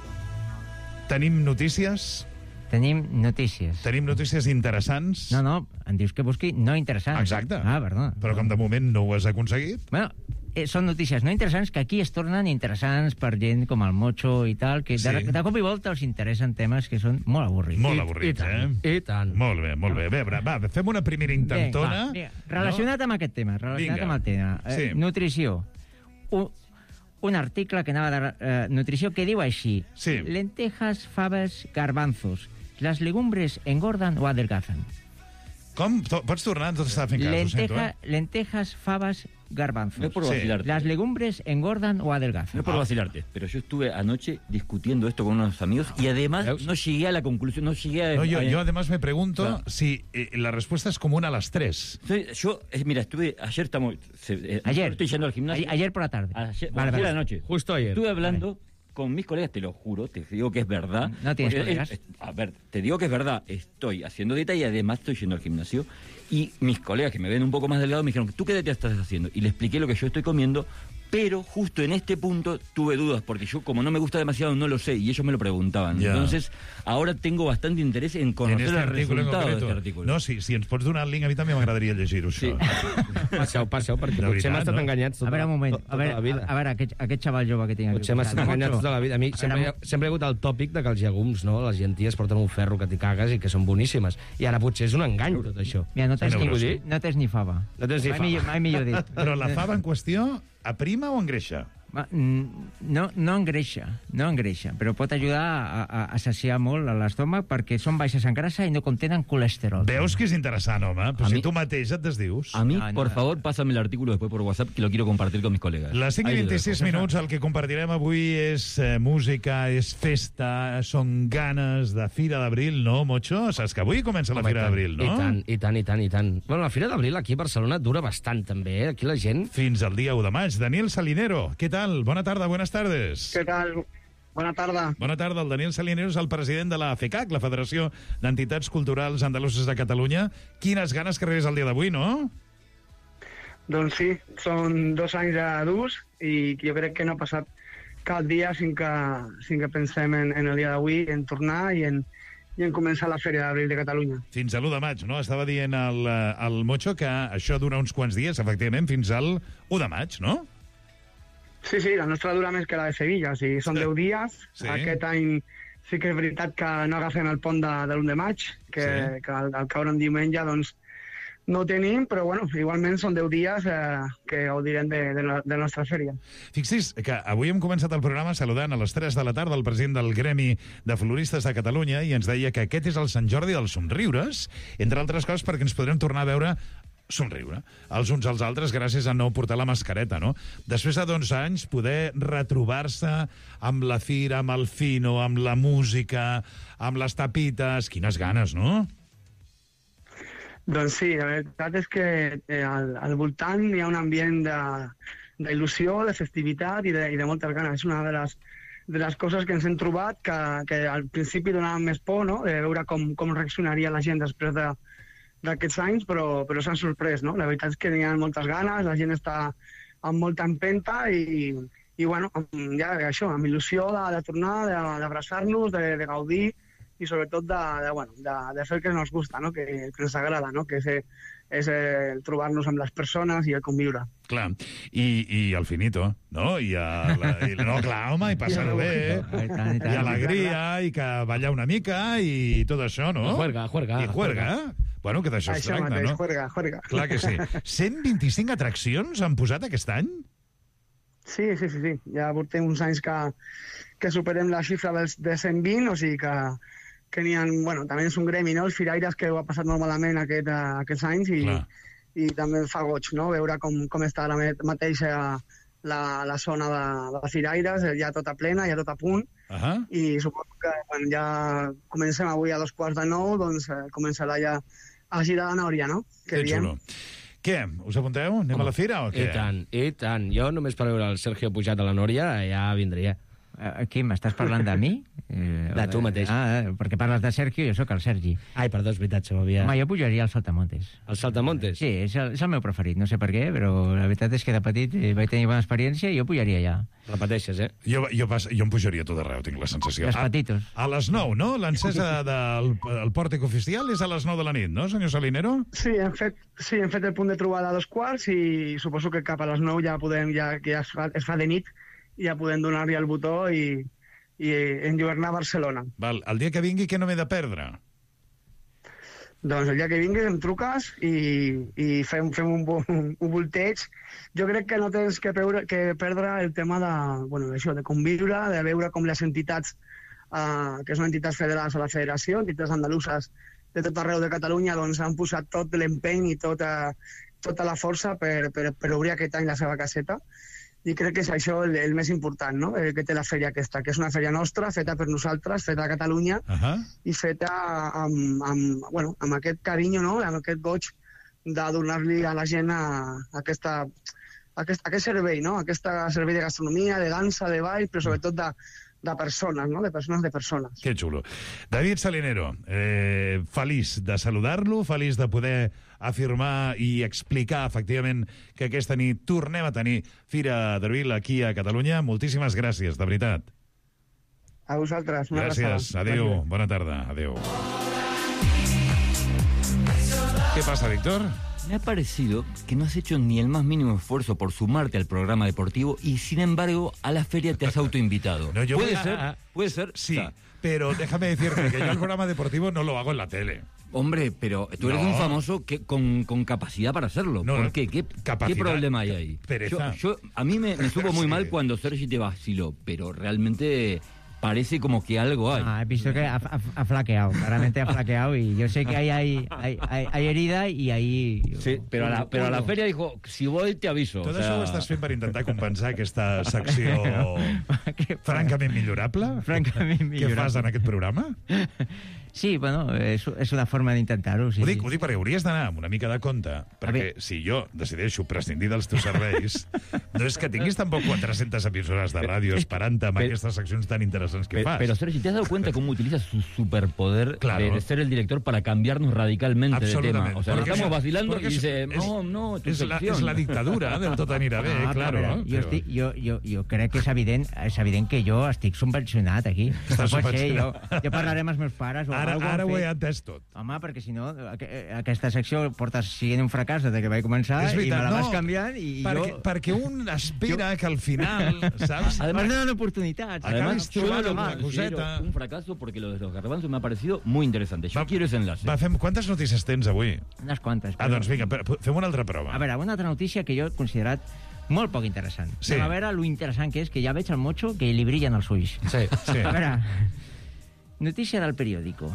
[SPEAKER 7] tenim notícies?
[SPEAKER 8] Tenim notícies.
[SPEAKER 7] Tenim notícies interessants?
[SPEAKER 8] No, em dius que busqui no interessants.
[SPEAKER 7] Exacte.
[SPEAKER 8] Ah, perdó.
[SPEAKER 7] Però com de moment no ho has aconseguit?
[SPEAKER 8] Bueno, són notícies no interessants que aquí es tornen interessants per gent com el Mocho i tal, que de cop i volta els interessen temes que són molt avorrits.
[SPEAKER 7] Molt avorrits,
[SPEAKER 11] I tant.
[SPEAKER 7] Molt bé, molt bé. A veure, va, fem una primera intentona.
[SPEAKER 8] Relacionat amb aquest tema, amb el tema.
[SPEAKER 7] Sí.
[SPEAKER 8] Nutrició. Un article que anava de nutrició que diu així:
[SPEAKER 7] sí.
[SPEAKER 8] Lentejas, faves, garbanzos. ¿Las legumbres engordan o adelgazan?
[SPEAKER 7] Com? Pots tornar? Tot està fent cas,
[SPEAKER 8] lentejas, faves, garbanzos.
[SPEAKER 9] No es por vacilarte.
[SPEAKER 8] ¿Las legumbres engordan o adelgazan?
[SPEAKER 9] No es por vacilarte, pero yo estuve anoche discutiendo esto con unos amigos y además no llegué a la conclusión,
[SPEAKER 7] yo además me pregunto si la respuesta es común a las 3.
[SPEAKER 9] Mira, estuve, ayer estoy yendo al gimnasio.
[SPEAKER 8] Ayer por la tarde.
[SPEAKER 9] Ayer a la noche.
[SPEAKER 11] Justo ayer.
[SPEAKER 9] Estuve hablando con mis colegas, te lo juro, te digo que es verdad.
[SPEAKER 8] ¿No tienes colegas?
[SPEAKER 9] A ver, te digo que es verdad, estoy haciendo dieta y además estoy yendo al gimnasio. Y mis colegas que me ven un poco más delgado me dijeron, ¿tú qué dieta estás haciendo? Y le expliqué lo que yo estoy comiendo, pero justo en este punto tuve dudas, porque yo, como no me gusta demasiado, no lo sé, y ellos me lo preguntaban.
[SPEAKER 7] Ja.
[SPEAKER 9] Entonces, ahora tengo bastante interés en conocer el resultado de este artículo.
[SPEAKER 7] No, si ens pots donar el link, a mi també m'agradaria llegir-ho, això.
[SPEAKER 11] Passeu, perquè potser hem estat enganyats
[SPEAKER 8] a veure, un moment,
[SPEAKER 11] tota la vida.
[SPEAKER 8] A veure, aquest xaval jove que tinc aquí.
[SPEAKER 11] Potser hem estat enganyats tota la vida. A mi sempre he hagut el tòpic de que els llegums, no? Les llenties porten un ferro que t'hi cagues i que són boníssimes. I ara potser és un engany, tot això.
[SPEAKER 8] Mira, no tens ni fava.
[SPEAKER 11] No tens ni fava.
[SPEAKER 8] Mai millor dit.
[SPEAKER 7] Però la fava en qüestió aprima o engreixa?
[SPEAKER 8] No engreixa, però pot ajudar a saciar molt l'estómac perquè són baixes en grasa i no contenen colesterol.
[SPEAKER 7] Veus que és interessant, home? Però si tu mateix et desdius.
[SPEAKER 9] A mí, por favor, pásame el artículo después por WhatsApp, que lo quiero compartir con mis colegas.
[SPEAKER 7] Les 5 i 26 minuts, el que compartirem avui és música, és festa, són ganes de Fira d'Abril, no, Mocho? Saps que avui comença la Fira d'Abril, no?
[SPEAKER 11] I tant. Bueno, la Fira d'Abril aquí a Barcelona dura bastant, també, eh? Aquí la gent...
[SPEAKER 7] Fins al dia 1 de maig. Daniel Salinero, què tal? Bona tarda, buenas tardes.
[SPEAKER 12] ¿Qué tal? Bona tarda.
[SPEAKER 7] Bona tarda. El Daniel Salinero és el president de la FECAC, la Federació d'Entitats Culturals Andaluses de Catalunya. Quines ganes que arribés el dia d'avui, no?
[SPEAKER 12] Doncs sí, són 2 anys durs i jo crec que no ha passat cap dia sin que pensem en el dia d'avui, en tornar i en començar la Fèria d'Abril de Catalunya.
[SPEAKER 7] Fins a l'1 de maig, no? Estava dient el Mocho que això dura uns quants dies, efectivament, fins al 1 de maig, no?
[SPEAKER 12] Sí, la nostra dura més que la de Sevilla, o sigui, són 10 dies. Sí. Aquest any sí que és veritat que no agafem el pont de l'1 de maig, que al caure en diumenge, doncs, no ho tenim, però bueno, igualment són 10 dies que gaudirem de la nostra fèria.
[SPEAKER 7] Fixi's que avui hem començat el programa saludant a les 3 de la tarda el president del Gremi de Floristes de Catalunya i ens deia que aquest és el Sant Jordi dels somriures, entre altres coses perquè ens podrem tornar a veure somriure els uns als altres gràcies a no portar la mascareta, no? Després de 12 anys poder retrobar-se amb la fira, amb el fino, amb la música, amb les tapites, quines ganes, no?
[SPEAKER 12] Doncs sí, la veritat és que al voltant hi ha un ambient d'il·lusió, de festivitat i de moltes ganes. És una de les coses que ens hem trobat que al principi donàvem més por, no?, de veure com reaccionaria la gent després d'aquests anys, però s'han sorprès, no? La veritat és que hi ha moltes ganes, la gent està amb molta empenta i bueno, ja això, amb il·lusió de tornar, d'abraçar-nos, de gaudir i sobretot de fer el que ens gusta, no? Que ens agrada, no? Que és el trobar-nos amb les persones i el conviure.
[SPEAKER 7] Clar, i el finito, no? No, clar, home, i passar-ho bé, i alegria, i que ballar una mica, i tot això, no?
[SPEAKER 11] Juerga.
[SPEAKER 7] I juerga. Bueno, que d'això es tracta, no?
[SPEAKER 12] Juerga.
[SPEAKER 7] Clar que sí. 125 atraccions han posat aquest any?
[SPEAKER 12] Sí. Ja portem uns anys que superem la xifra de 120, o sigui que n'hi ha... Bueno, també és un gremi, no?, els firaires, que ho ha passat molt malament aquests anys i també fa goig, no?, veure com està ara mateix la zona de firaires, ja tota plena, ja tot a punt, i suposo que quan ja comencem avui a 8:45, doncs començarà ja gira de Nòria, no?
[SPEAKER 7] Que xulo. Què? Us apunteu? Anem a la fira o què?
[SPEAKER 11] I tant. Jo només per veure el Sergio pujat a la Nòria ja vindria.
[SPEAKER 8] Qui, m'estàs parlant de mi?
[SPEAKER 11] De tu mateix.
[SPEAKER 8] Perquè parles de Sergio, jo sóc el Sergi.
[SPEAKER 11] Ai, perdó, és veritat, se m'havia...
[SPEAKER 8] Home, jo pujaria al Saltamontes.
[SPEAKER 11] El Saltamontes?
[SPEAKER 8] Sí, és el meu preferit, no sé per què, però la veritat és que de petit vaig tenir bona experiència i jo pujaria allà.
[SPEAKER 11] Repeteixes, eh?
[SPEAKER 7] Jo em pujaria tot arreu, tinc la sensació.
[SPEAKER 8] Els petitos.
[SPEAKER 7] A les 9, no? L'encesa del pòrtic oficial és a les 9 de la nit, no, senyor Salinero?
[SPEAKER 12] Sí, hem fet el punt de trobada a 2:15 i suposo que cap a les 9 ja es fa de nit, ja podem donar-li el botó i enlluernar Barcelona.
[SPEAKER 7] Val. El dia que vingui, què no m'he de perdre?
[SPEAKER 12] Doncs el dia que vinguis em truques i fem un volteig. Jo crec que no tens que perdre el tema de conviure, de veure com les entitats, que són entitats federals a la federació, entitats andaluses de tot arreu de Catalunya, doncs han posat tot l'empeny i tota la força per obrir aquest any la seva caseta. I crec que és això el més important, no? Que té la fèria aquesta, que és una fèria nostra, feta per nosaltres, feta a Catalunya, i feta amb aquest carinyo, no? Amb aquest goig de donar-li a la gent aquest servei, no? Aquest servei de gastronomia, de dansa, de ball, però sobretot de persones, no? De persones.
[SPEAKER 7] Que xulo. David Salinero, feliç de saludar-lo, feliç de poder afirmar i explicar, efectivament, que aquesta nit tornem a tenir Fira d'Abril aquí a Catalunya. Moltíssimes gràcies, de veritat.
[SPEAKER 12] A vosaltres.
[SPEAKER 7] Gràcies. Adéu. Bona tarda. Adéu. ¿Qué pasa, Víctor?
[SPEAKER 9] Me ha parecido que no has hecho ni el más mínimo esfuerzo por sumarte al programa deportivo y, sin embargo, a la feria te has autoinvitado.
[SPEAKER 7] No,
[SPEAKER 9] ¿Puede ser?
[SPEAKER 7] Sí, pero déjame decirte que yo el programa deportivo no lo hago en la tele.
[SPEAKER 9] Hombre, pero tú eres un famoso con capacidad para hacerlo. ¿Por qué? ¿Qué problema hay ahí?
[SPEAKER 7] Pereza.
[SPEAKER 9] A mí me supo muy mal cuando Sergi te vaciló, pero realmente parece como que algo hay.
[SPEAKER 8] He visto que ha flaqueado, claramente ha flaqueado, y yo sé que hay herida y ahí...
[SPEAKER 9] Sí, pero a la feria dijo, si voy te aviso.
[SPEAKER 7] Tot això ho estàs fent per intentar compensar aquesta secció francament millorable?
[SPEAKER 8] Francament millorable.
[SPEAKER 7] Que fas en aquest programa?
[SPEAKER 8] Sí, bueno, és una forma d'intentar-ho. Sí.
[SPEAKER 7] Ho dic perquè hauries d'anar amb una mica de compte, perquè si jo decideixo prescindir dels teus serveis, no és que tinguis tampoc 400 emissores de ràdio esperant-te amb aquestes seccions tan interessants que fas.
[SPEAKER 9] Pero Sergi, ¿te has dado cuenta cómo utiliza su superpoder de ser el director para cambiarnos radicalmente de tema? O sea, estamos vacilando y dice, no, tu sección.
[SPEAKER 7] És la dictadura del tot anirà bé, claro.
[SPEAKER 8] Jo crec que és evident que jo estic subvencionat aquí.
[SPEAKER 7] Estàs
[SPEAKER 8] subvencionat. Jo parlaré amb els meus pares o
[SPEAKER 7] Ara ho he entès tot.
[SPEAKER 8] Home, perquè si no, aquesta secció porta siguent un fracàs des que vaig començar i me la vas canviant i
[SPEAKER 7] perquè un espera que al final, ¿sabes?
[SPEAKER 8] Además, no dan oportunidades.
[SPEAKER 9] Además, un fracaso porque lo de los garbanzos me ha parecido muy interesante. Yo quiero ese enlace.
[SPEAKER 7] Quantes notícies tens avui?
[SPEAKER 8] Unes quantes.
[SPEAKER 7] Doncs vinga, fem una altra prova.
[SPEAKER 8] A veure, una altra notícia que jo he considerat molt poc interessant.
[SPEAKER 7] Sí.
[SPEAKER 8] A veure lo interessant que és, que ja veig el Mocho que li brillen els ulls.
[SPEAKER 7] Sí.
[SPEAKER 8] A veure... Noticia del periódico.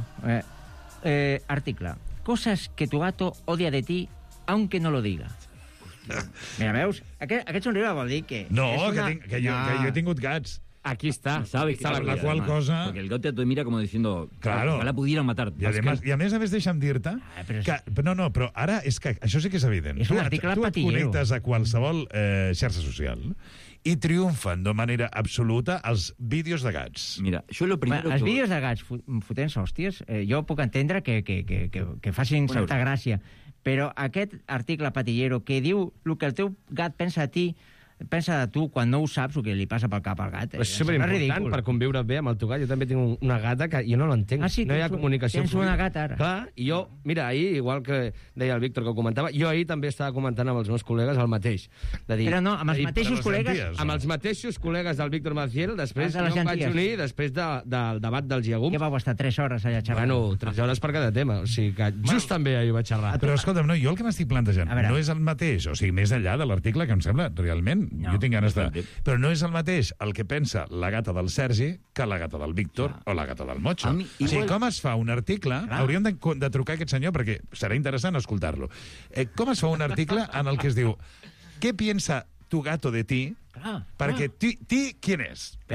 [SPEAKER 8] Article. Cosas que tu gato odia de ti, aunque no lo diga. Mira, veus? Aquest somriure vol dir que...
[SPEAKER 7] No, que jo he tingut gats.
[SPEAKER 11] Aquí está.
[SPEAKER 9] Sabe que
[SPEAKER 7] la qual cosa...
[SPEAKER 9] Porque el gato te mira como diciendo...
[SPEAKER 7] Claro.
[SPEAKER 9] Ojalá pudieran matar.
[SPEAKER 7] I a més deixa'm dir-te... però ara és que això sí que és evident.
[SPEAKER 8] És un article patillero.
[SPEAKER 7] Tu et connectes a qualsevol xarxa social i triomfen de manera absoluta els vídeos de gats.
[SPEAKER 9] Mira, jo lo primero...
[SPEAKER 8] Els vídeos de gats fotent hòsties, jo puc entendre que facin certa gràcia, però aquest article patillero que diu el que el teu gat pensa de ti, pensa de tu quan no ho saps o que li passa pel cap al gat.
[SPEAKER 11] És superimportant per conviure bé amb el teu gat. Jo també tinc una gata que jo no l'entenc.
[SPEAKER 8] Sí,
[SPEAKER 11] no hi ha comunicació.
[SPEAKER 8] Tens una gata ara.
[SPEAKER 11] Clar, i jo, mira, ahir, igual que deia el Víctor que ho comentava, jo ahir també estava comentant amb els meus col·legues el mateix.
[SPEAKER 8] Però no, amb els mateixos col·legues...
[SPEAKER 11] Amb els mateixos col·legues del Víctor Maciel, després jo em vaig unir després del debat dels llegums.
[SPEAKER 8] Que vau estar 3 hores allà xerrant.
[SPEAKER 11] Bueno, 3 hores per cada tema. O sigui que just també ahir vaig xerrar.
[SPEAKER 7] Però escolta'm, no, jo el que m'estic plantejant no és el mateix, o sigui, més enllà de l'article que em sembla realment... Jo tinc ganes de... Però no és el mateix el que pensa la gata del Sergi que la gata del Víctor o la gata del Mocho. O sigui, com es fa un article... Hauríem de trucar a aquest senyor perquè serà interessant escoltar-lo. Com es fa un article en el que es diu què piensa tu gato de ti? Perquè ti, ¿quién és?
[SPEAKER 8] Veus?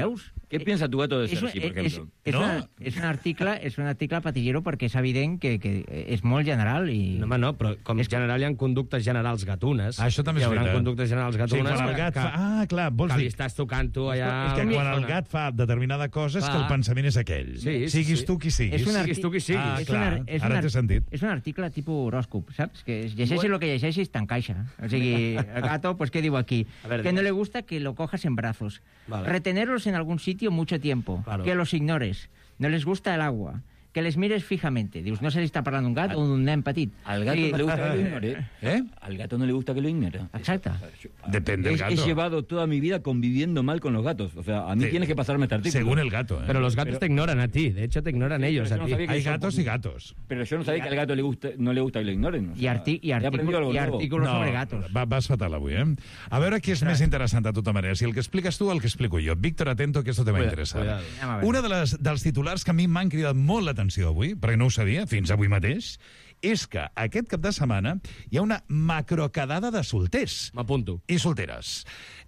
[SPEAKER 9] ¿Qué piensa tu gato de Sergi, por ejemplo?
[SPEAKER 8] És un article patillero perquè és evident que és molt general i...
[SPEAKER 11] No, home, no, però com general hi ha conductes generals gatunes.
[SPEAKER 7] Això també és
[SPEAKER 11] veritat. Hi haurà
[SPEAKER 7] veritat.
[SPEAKER 11] conductes generals gatunes...
[SPEAKER 7] Sí, quan el gat fa... Ah, clar, vols
[SPEAKER 11] que
[SPEAKER 7] dir...
[SPEAKER 11] li estàs tocant tu allà...
[SPEAKER 7] És que quan el gat fa determinada cosa és que el pensament és aquell. Siguis tu qui siguis.
[SPEAKER 11] Siguis tu qui siguis.
[SPEAKER 7] Ah, clar, ara té sentit.
[SPEAKER 8] És un article tipus horòscop, saps? Que llegeixis el que llegeixis t'encaixa. O sigui, el gato, pues, ¿qué digo aquí? Que no le gusta que lo cojas en brazos.
[SPEAKER 11] Vale.
[SPEAKER 8] Retenerlos en algún sitio mucho tiempo.
[SPEAKER 11] Claro.
[SPEAKER 8] Que los ignores. No les gusta el agua. Que les mires fijamente. Dius, no sé si està parlant un gat o un nen petit.
[SPEAKER 9] Al gato no le gusta que lo ignore. Al gato no le gusta que lo ignore.
[SPEAKER 8] Exacto.
[SPEAKER 7] Depende del gato.
[SPEAKER 9] He llevado toda mi vida conviviendo mal con los gatos. O sea, a mí tienes que pasarme este artículo.
[SPEAKER 7] Según el gato,
[SPEAKER 11] Pero los gatos te ignoran a ti. De hecho, te ignoran ellos a ti.
[SPEAKER 7] Hay gatos y gatos.
[SPEAKER 9] Pero yo no sabía que al gato no le gusta que lo ignoren. O sea, he aprendido algo nuevo.
[SPEAKER 8] artículos sobre gatos.
[SPEAKER 7] Vas fatal avui, eh? A veure qui és més interessant, de tota manera. Si el que expliques tu o el que explico jo. Víctor, atento, que esto te va a interessar. Una dels titulars que a mi m'han cridat molt l'atenció avui, perquè no ho sabia, fins avui mateix, és que aquest cap de setmana hi ha una macroquedada de solters.
[SPEAKER 11] M'apunto.
[SPEAKER 7] I solteres.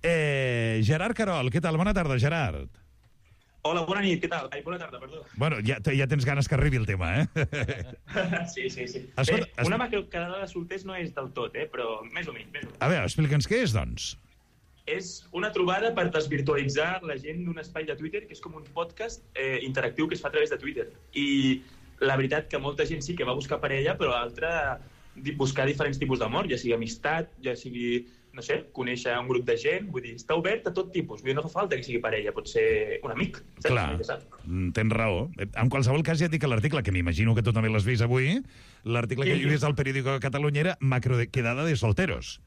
[SPEAKER 7] Gerard Carol, què tal? Bona tarda, Gerard.
[SPEAKER 13] Hola, bona nit, què tal? Ai, bona tarda, perdó.
[SPEAKER 7] Bueno, ja tens ganes que arribi el tema, eh?
[SPEAKER 13] Sí.
[SPEAKER 7] Escolta,
[SPEAKER 13] Bé, una macroquedada de solters no és del tot, però més o menys.
[SPEAKER 7] A veure, explica'ns què és, doncs.
[SPEAKER 13] És una trobada per desvirtualitzar la gent d'un espai de Twitter, que és com un podcast interactiu que es fa a través de Twitter. I la veritat que molta gent sí que va buscar parella, però l'altra buscar diferents tipus d'amor, ja sigui amistat, ja sigui, no sé, conèixer un grup de gent, vull dir, està obert a tot tipus, vull dir, no fa falta que sigui parella, pot ser un amic.
[SPEAKER 7] Clar, tens raó. En qualsevol cas, ja et dic que l'article, que m'imagino que tu també l'has vist avui, l'article que jo he vist al periòdico de Catalunya era Macroquedada de solteros.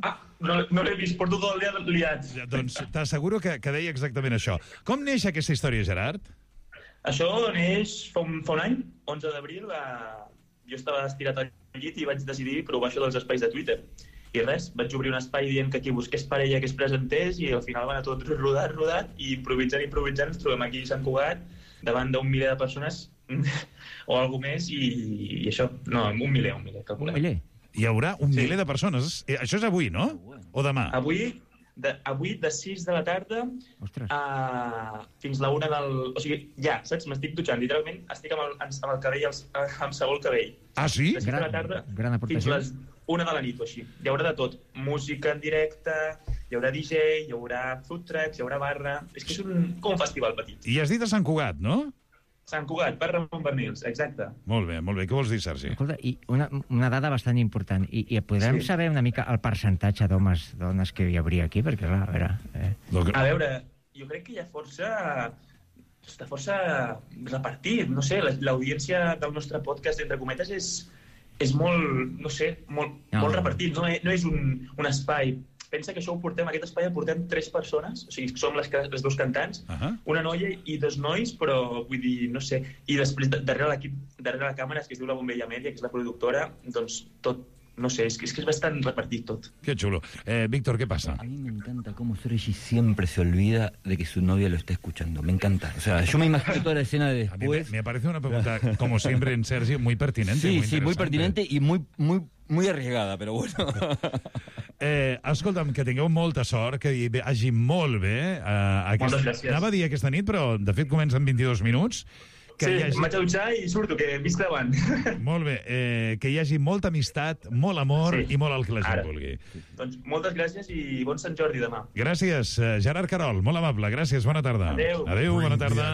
[SPEAKER 13] No l'he vist, porto tot el dia liats.
[SPEAKER 7] Doncs t'asseguro que deia exactament això. Com neix aquesta història, Gerard?
[SPEAKER 13] Això neix fa un any, 11 d'abril, jo estava estirat al llit i vaig decidir provar això dels espais de Twitter. I res, vaig obrir un espai dient que qui busqués parella que es presentés i al final va anar tot rodat i improvisant ens trobem aquí a Sant Cugat davant d'un miler de persones o alguna més i això, no, un miler, calculem.
[SPEAKER 8] Un miler?
[SPEAKER 7] Hi haurà un miler de persones. Això és avui, no? O demà?
[SPEAKER 13] Avui de 6 de la tarda fins la 1 del... O sigui, ja, saps? M'estic dutxant. Literalment estic amb el cabell, amb sabó el cabell.
[SPEAKER 7] Ah, sí?
[SPEAKER 13] De 6 de la tarda fins les 1 de la nit o així. Hi haurà de tot. Música en directe, hi haurà DJ, hi haurà food trucks, hi haurà barra... És que és com un festival petit.
[SPEAKER 7] I has dit a Sant Cugat, no?
[SPEAKER 13] Sant Cugat, barra Montbernils, exacte.
[SPEAKER 7] Molt bé. Què vols dir, Sergi?
[SPEAKER 8] Escolta, i una dada bastant important. I podrem saber una mica el percentatge d'homes que hi hauria aquí? Perquè, clar, a veure...
[SPEAKER 13] A veure, jo crec que hi ha està força repartit. No sé, l'audiència del nostre podcast, entre cometes, és molt, no sé, molt repartit. No és un espai... Pensa que aquest espai el portem 3 persones, o sigui, som les 2 cantants, una noia i 2 nois, però vull dir, no sé, i després darrere la càmera, que es diu la Bombella Amèlia, que és la productora, doncs tot, no sé, és que és bastant repartit tot.
[SPEAKER 7] Qué chulo. Víctor, ¿qué pasa?
[SPEAKER 9] A mí me encanta cómo Sergi siempre se olvida de que su novia lo está escuchando. Me encanta. O sea, yo me imagino toda la escena de después.
[SPEAKER 7] Me parece una pregunta, como siempre en Sergi, muy pertinente.
[SPEAKER 9] Sí, muy pertinente y muy arriesgada, però bueno.
[SPEAKER 7] Escolta'm, que tingueu molta sort, que hi hagi molt bé.
[SPEAKER 13] Moltes gràcies.
[SPEAKER 7] Anava a dir aquesta nit, però de fet comença en 22 minuts.
[SPEAKER 13] Sí, em vaig a dutxar i surto, que visc davant.
[SPEAKER 7] Molt bé, que hi hagi molta amistat, molt amor i molt el que la gent vulgui.
[SPEAKER 13] Doncs moltes gràcies i bon Sant Jordi demà.
[SPEAKER 7] Gràcies, Gerard Carol, molt amable, gràcies, bona tarda.
[SPEAKER 13] Adéu,
[SPEAKER 7] bona tarda.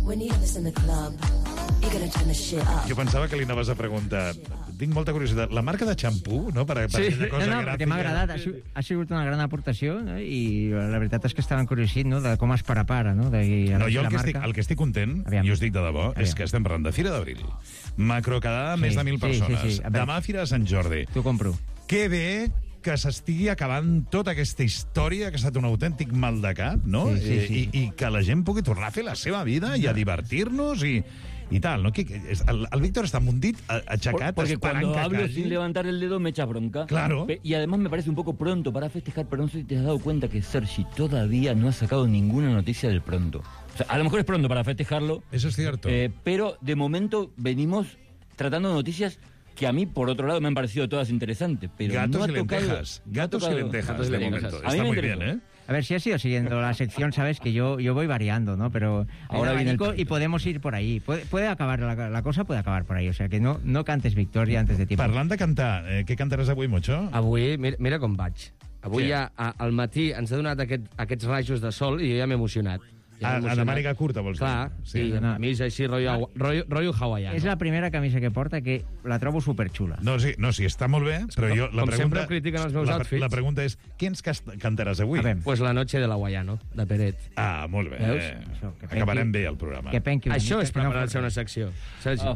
[SPEAKER 7] Jo pensava que li anaves a preguntar, tinc molta curiositat, la marca de xampú, no? Per aquella cosa gràfica.
[SPEAKER 8] Perquè m'ha agradat, ha sigut una gran aportació, no? I la veritat és que estava encuriosit, no?, de com es prepara, no?
[SPEAKER 7] No, jo el que estic content, i us dic de debò, és que estem parlant de Fira d'Abril, macroquedada, més de 1.000 persones, demà Fira de Sant Jordi.
[SPEAKER 8] T'ho compro.
[SPEAKER 7] Que bé que s'estigui acabant tota aquesta història, que ha estat un autèntic mal de cap, no? I que la gent pugui tornar a fer la seva vida i a divertir-nos y tal, ¿no? El Víctor está un dit achacat.
[SPEAKER 9] Porque cuando hablo sin levantar el dedo me echa bronca.
[SPEAKER 7] Claro.
[SPEAKER 9] Y además me parece un poco pronto para festejar, pero no sé si te has dado cuenta que Sergi todavía no ha sacado ninguna noticia del pronto. O sea, a lo mejor es pronto para festejarlo.
[SPEAKER 7] Eso es cierto.
[SPEAKER 9] Pero de momento venimos tratando noticias que a mí, por otro lado, me han parecido todas interesantes. Pero
[SPEAKER 7] gatos
[SPEAKER 9] no ha
[SPEAKER 7] y lentejas. Gatos y lentejas, de momento. Está muy bien, ¿eh?
[SPEAKER 8] A ver, si has ido siguiendo la sección, sabes que yo voy variando, ¿no? Pero ahora viene y podemos ir por ahí. Puede acabar, la cosa puede acabar por ahí. O sea, que no cantes victòria antes de tiempo.
[SPEAKER 7] Parlant de cantar, què cantaràs avui, Mocho?
[SPEAKER 11] Avui, mira com vaig. Avui ja, al matí ens ha donat aquests rajos de sol i jo ja m'he emocionat.
[SPEAKER 7] De màniga curta, vols dir?
[SPEAKER 11] Clar, sí, camisa així, rotllo hawaiano.
[SPEAKER 8] És la primera camisa que porta, que la trobo superxula.
[SPEAKER 7] No, sí, està molt bé, però jo...
[SPEAKER 11] Com sempre em critiquen els meus outfits.
[SPEAKER 7] La pregunta és, què ens cantaràs avui?
[SPEAKER 11] Pues La noche de l'hawaiano, de Peret.
[SPEAKER 7] Ah, molt bé. Acabarem bé el programa.
[SPEAKER 11] Això és preparar-se una secció, Sergi.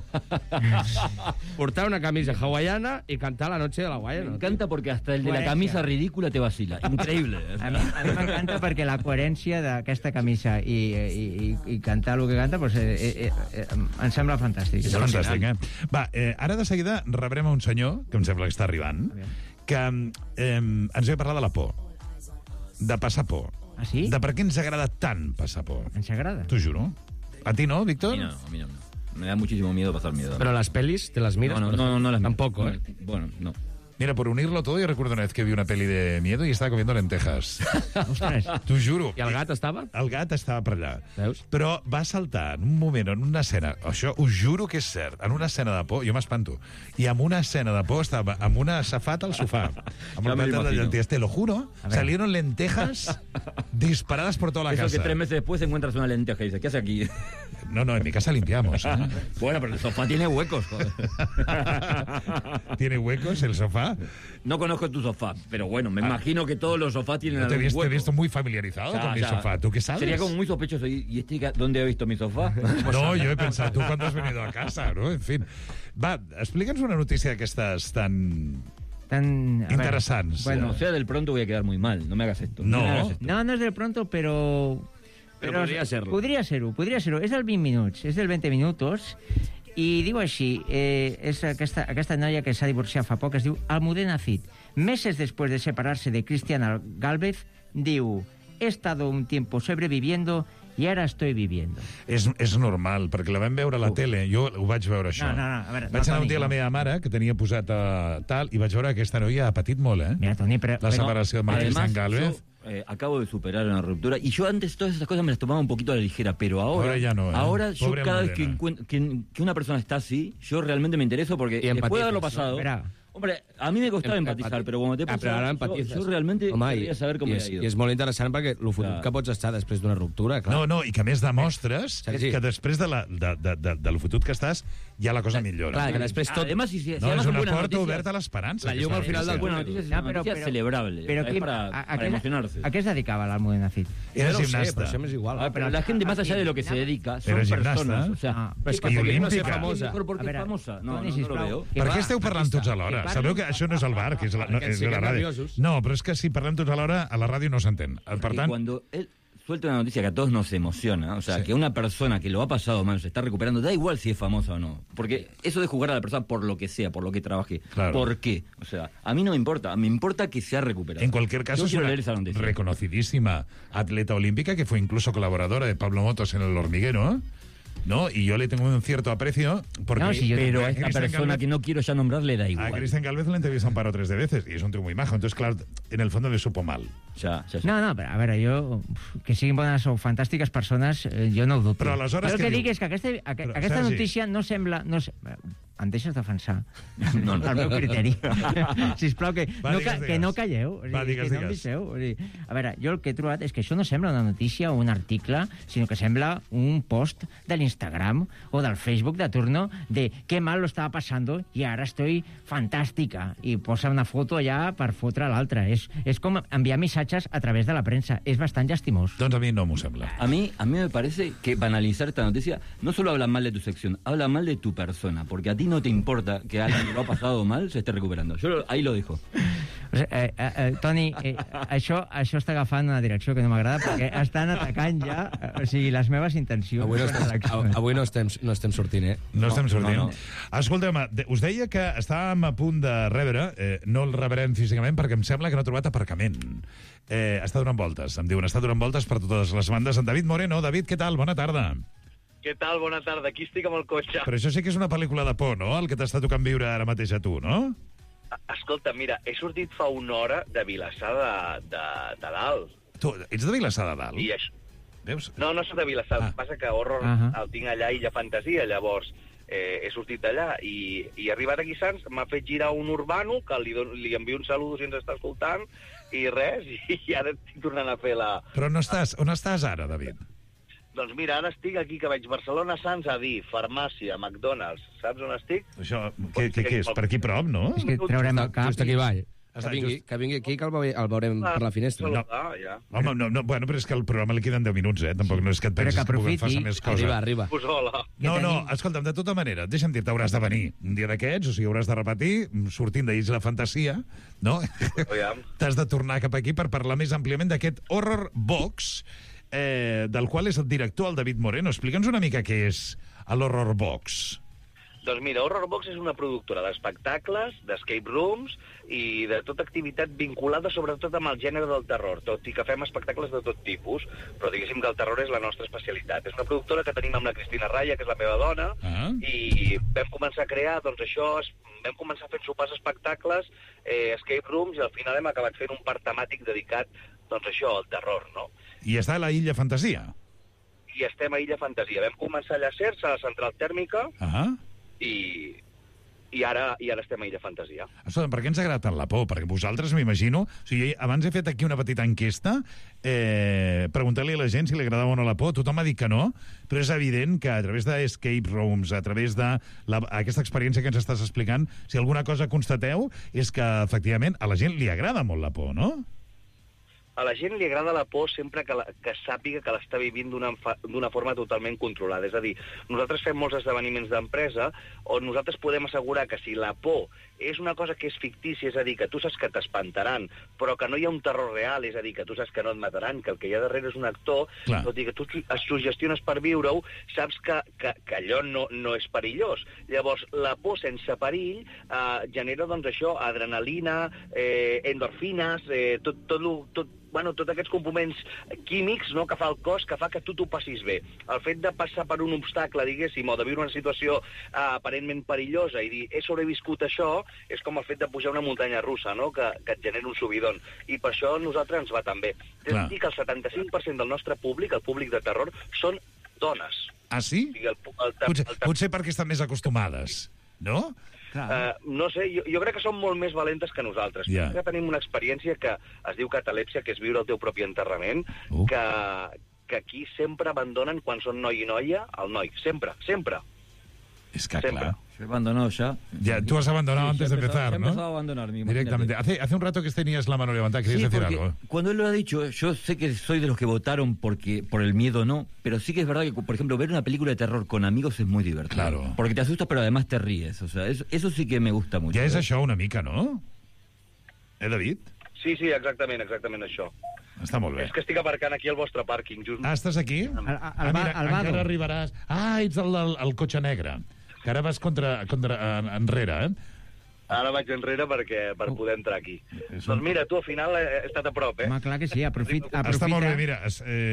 [SPEAKER 11] Portar una camisa hawaiana y cantar La noche de la hawaiana.
[SPEAKER 9] Me encanta porque hasta el de la camisa ridícula te vacila. Increíble.
[SPEAKER 8] A mi m'encanta perquè la coherència d'aquesta camisa i cantar el que canta pues, em sembla fantàstic.
[SPEAKER 7] És fantàstic, Va, ara de seguida rebrem a un senyor, que em sembla que està arribant, que ens ve a parlar de la por. De passar por.
[SPEAKER 8] Ah, sí?
[SPEAKER 7] De per què ens agrada tant passar por.
[SPEAKER 8] Ens agrada?
[SPEAKER 7] T'ho juro. A ti no, Víctor?
[SPEAKER 9] A mí no. Me da muchísimo miedo pasar miedo.
[SPEAKER 11] ¿Pero las pelis te las miras?
[SPEAKER 9] No las miro.
[SPEAKER 11] Tampoco, ¿eh?
[SPEAKER 9] Bueno, no.
[SPEAKER 7] Mira, por unirlo todo, yo recuerdo una vez que vi una peli de miedo y estaba comiendo lentejas.
[SPEAKER 8] Ostres.
[SPEAKER 7] T'ho juro.
[SPEAKER 11] I el gat estava?
[SPEAKER 7] El gat estava per allà.
[SPEAKER 11] Veus?
[SPEAKER 7] Però va saltar en un moment, en una escena, això us juro que és cert, en una escena de por, jo m'espanto, i en una escena de por estava amb una safata al sofà, amb un plato de lentejas, te lo juro, salieron lentejas disparadas por toda la casa.
[SPEAKER 9] Eso que 3 meses después encuentras una lenteja y dices, ¿qué hace aquí?
[SPEAKER 7] No, en mi casa limpiamos.
[SPEAKER 9] Bueno, pero el sofá tiene huecos, joder.
[SPEAKER 7] ¿Tiene huecos el sofá?
[SPEAKER 9] No conozco tu sofá, pero bueno, me imagino que todos los sofás tienen algún hueco.
[SPEAKER 7] Te he visto muy familiarizado con mi sofá. ¿Tú qué sabes?
[SPEAKER 9] Sería como muy sospechoso. ¿Y dónde he visto mi sofá?
[SPEAKER 7] No, yo he pensado, tú cuando has venido a casa, ¿no? En fin. Va, explica'ns una notícia d'aquestes tan interessants.
[SPEAKER 9] Bueno, o sea, del pronto voy a quedar muy mal. No me hagas esto.
[SPEAKER 8] No es del pronto, però
[SPEAKER 11] podria ser-lo.
[SPEAKER 8] Podria ser-ho. És del 20 minuts, és del 20 minutos, i diu així, és aquesta noia que s'ha divorciat fa poc, es diu Almudena Cid. Meses después de separarse de Cristian Gálvez, diu, he estado un tiempo sobreviviendo i ara estoy viviendo.
[SPEAKER 7] És normal, perquè la vam veure a la tele, jo ho vaig veure, això. Vaig anar un dia a la meva mare, que tenia posat tal, i vaig veure que aquesta noia ha patit molt,
[SPEAKER 8] Mira, Toni,
[SPEAKER 7] la separació de Cristian Gálvez.
[SPEAKER 9] Acabo de superar una ruptura y yo antes todas esas cosas me las tomaba un poquito a la ligera, pero ahora
[SPEAKER 7] ya no,
[SPEAKER 9] ahora yo cada vez que una persona está así, yo realmente me intereso porque después de haberlo pasado... Hombre, a mi me costava empatitzar, però quan t'he passat, jo realment queria saber com m'ha ido.
[SPEAKER 11] I és molt interessant perquè el fotut que pots estar després d'una ruptura, clar.
[SPEAKER 7] No, i que a més demostres que després de lo fotut que estàs, ja la cosa millora.
[SPEAKER 11] Clar, que després tot...
[SPEAKER 7] No, és una porta oberta a l'esperança.
[SPEAKER 11] La llum al final del
[SPEAKER 9] buena notícia és una notícia celebrable. Es para emocionarse.
[SPEAKER 8] ¿A qué se dedicaba la Almudena Cid?
[SPEAKER 7] Era gimnasta.
[SPEAKER 11] Però això m'és igual.
[SPEAKER 9] Pero la gente más allá de lo que se dedica son personas. O sea,
[SPEAKER 7] i olímpica.
[SPEAKER 9] ¿Por qué es famosa? No lo veo.
[SPEAKER 7] Per què esteu parlant tots alhora? Sabeu que això no és el bar, que és la ràdio. No, però és que si parlem tots alhora, a la ràdio no s'entén. Per tant...
[SPEAKER 9] Cuando él suelta una noticia que a todos nos emociona, o sea, que una persona que lo ha pasado mal se está recuperando, da igual si es famosa o no. Porque eso de juzgar a la persona por lo que sea, por lo que trabaje, ¿por qué? O sea, a mí no me importa, me importa que se ha recuperado.
[SPEAKER 7] En cualquier caso, es una reconocidísima atleta olímpica que fue incluso colaboradora de Pablo Motos en El Hormiguero, ¿no? Y yo le tengo un cierto aprecio porque...
[SPEAKER 9] No, pero a esta persona que no quiero ya nombrar le da igual.
[SPEAKER 7] A Cristian Gálvez le entrevistan para 3 veces y es un tío muy majo. Entonces, claro, en el fondo le supo mal.
[SPEAKER 8] No, però a veure, jo... Que siguin bones o fantàstiques persones, jo no ho dubto.
[SPEAKER 7] Però aleshores...
[SPEAKER 8] El que dic és que aquesta notícia no sembla... Em deixes defensar el meu criteri. Sisplau, que no calleu. Que no em deixeu. A veure, jo el que he trobat és que això no sembla una notícia o un article, sinó que sembla un post de l'Instagram o del Facebook de turno de qué mal lo estaba pasando y ahora estoy fantàstica. I posa una foto allà per fotre l'altra. És com enviar missatges a través de la premsa. És bastant llastimós.
[SPEAKER 7] Doncs a mi no m'ho sembla.
[SPEAKER 9] A mí me parece que banalizar esta noticia no solo habla mal de tu sección, habla mal de tu persona, porque a ti no te importa que alguien que lo ha pasado mal se esté recuperando. Yo ahí lo dejo.
[SPEAKER 8] Toni, això està agafant una direcció que no m'agrada perquè estan atacant ja les meves intencions.
[SPEAKER 11] Avui no estem sortint, eh?
[SPEAKER 7] No estem sortint. Escolteu, us deia que estàvem a punt de rebre, no el rebrem físicament perquè em sembla que no ha trobat aparcament. Està donant voltes, em diuen, està donant voltes per totes les bandes. En David Moreno. David, què tal? Bona tarda.
[SPEAKER 14] Què tal? Bona tarda. Aquí estic amb el cotxe.
[SPEAKER 7] Però això sí que és una pel·lícula de por, no? El que t'està tocant viure ara mateix a tu, no?
[SPEAKER 14] Escolta, mira, he sortit fa una hora de Vilassar de Dalt.
[SPEAKER 7] Tu ets de Vilassar de Dalt?
[SPEAKER 14] I això...
[SPEAKER 7] Veus?
[SPEAKER 14] No soc de Vilassar, el que passa que Horror el tinc allà a Illa Fantasia, llavors he sortit d'allà i arribat aquí a Sants m'ha fet girar un urbano que li envio un saludo si ens està escoltant i res, i ara estic tornant a fer la...
[SPEAKER 7] Però on estàs ara, David?
[SPEAKER 14] Doncs mira, ara estic aquí, que vaig Barcelona, Sants, a dir, farmàcia, McDonald's, saps on estic?
[SPEAKER 7] Això, què és? Per aquí prop, no?
[SPEAKER 8] És que traurem el cap.
[SPEAKER 11] Just aquí avall. Que vingui aquí, que el veurem per la finestra.
[SPEAKER 7] No. Home, no, bueno, però és que el programa li queden 10 minuts, Tampoc no és que et pensis que puguem fer més coses.
[SPEAKER 11] Arriba.
[SPEAKER 7] No, escolta'm, de tota manera, deixa'm dir, t'hauràs de venir un dia d'aquests, o sigui, hauràs de repetir, sortint d'Isla Fantasia, no? T'has de tornar cap aquí per parlar més àmpliament d'aquest Horror Box, del qual és el director, el David Moreno. Explica'ns una mica què és l'Horror Box.
[SPEAKER 14] Doncs mira, Horror Box és una productora d'espectacles, d'escape rooms i de tota activitat vinculada sobretot amb el gènere del terror, tot i que fem espectacles de tot tipus, però diguéssim que el terror és la nostra especialitat. És una productora que tenim amb la Cristina Raya, que és la meva dona, i vam començar a crear, doncs això, vam començar fent sopars espectacles, escape rooms, i al final hem acabat fent un parc temàtic dedicat, doncs això, al terror, no?
[SPEAKER 7] I està a la Illa Fantasia?
[SPEAKER 14] I estem a Illa Fantasia. Vam començar allà a Cercs, a la central tèrmica, i ara estem a Illa Fantasia.
[SPEAKER 7] Escolta, per què ens agrada tant la por? Perquè vosaltres, m'imagino... O sigui, abans he fet aquí una petita enquesta, preguntar-li a la gent si li agradava o no la por. Tothom ha dit que no, però és evident que a través d'escape rooms, a través d'aquesta experiència que ens estàs explicant, si alguna cosa constateu és que, efectivament, a la gent li agrada molt la por, no?
[SPEAKER 14] A la gent li agrada la por sempre que sàpiga que l'està vivint d'una forma totalment controlada. És a dir, nosaltres fem molts esdeveniments d'empresa on nosaltres podem assegurar que si la por és una cosa que és fictícia, és a dir, que tu saps que t'espantaran, però que no hi ha un terror real, és a dir, que tu saps que no et mataran, que el que hi ha darrere és un actor, tot i que tu es sugestiones per viure-ho, saps que allò no és perillós. Llavors, la por sense perill genera, doncs, això, adrenalina, endorfines, tots aquests components químics, no?, que fa el cos, que fa que tu t'ho passis bé. El fet de passar per un obstacle, diguéssim, o de viure una situació aparentment perillosa i dir, he sobreviscut això, és com el fet de pujar una muntanya russa, no?, que et genera un subidon. I per això a nosaltres ens va tan bé. És a dir, que el 75% del nostre públic, el públic de terror, són dones.
[SPEAKER 7] Ah, sí? Potser perquè estan més acostumades, no?
[SPEAKER 14] No sé, jo crec que són molt més valentes que nosaltres. Que tenim una experiència que es diu catalèpsia, que és viure el teu propi enterrament, que aquí sempre abandonen quan són noi i noia, el noi. Sempre.
[SPEAKER 7] Es que, claro.
[SPEAKER 9] Se abandonó ya.
[SPEAKER 7] Ya, tú has abandonado antes de empezar, ¿no?
[SPEAKER 9] Empezado a abandonar,
[SPEAKER 7] directamente. Hace un rato que tenías la mano levantada, querías decir algo.
[SPEAKER 9] Cuando él lo ha dicho, yo sé que soy de los que votaron por el miedo no, pero sí que es verdad que, por ejemplo, ver una película de terror con amigos es muy divertido.
[SPEAKER 7] Claro.
[SPEAKER 9] Porque te asustas, pero además te ríes. O sea, eso sí que me gusta mucho.
[SPEAKER 7] Ja és això una mica, no? David?
[SPEAKER 14] Sí, exactament això.
[SPEAKER 7] Està molt bé.
[SPEAKER 14] És que estic aparcant aquí al vostre pàrquing.
[SPEAKER 7] Estàs aquí? Mira, encara arribaràs... Ets el cotxe negre, que ara vas enrere,
[SPEAKER 14] Ara vaig enrere per poder entrar aquí. Doncs mira, tu al final he estat a prop,
[SPEAKER 8] Home, clar que sí, aprofita.
[SPEAKER 7] Està molt bé, mira.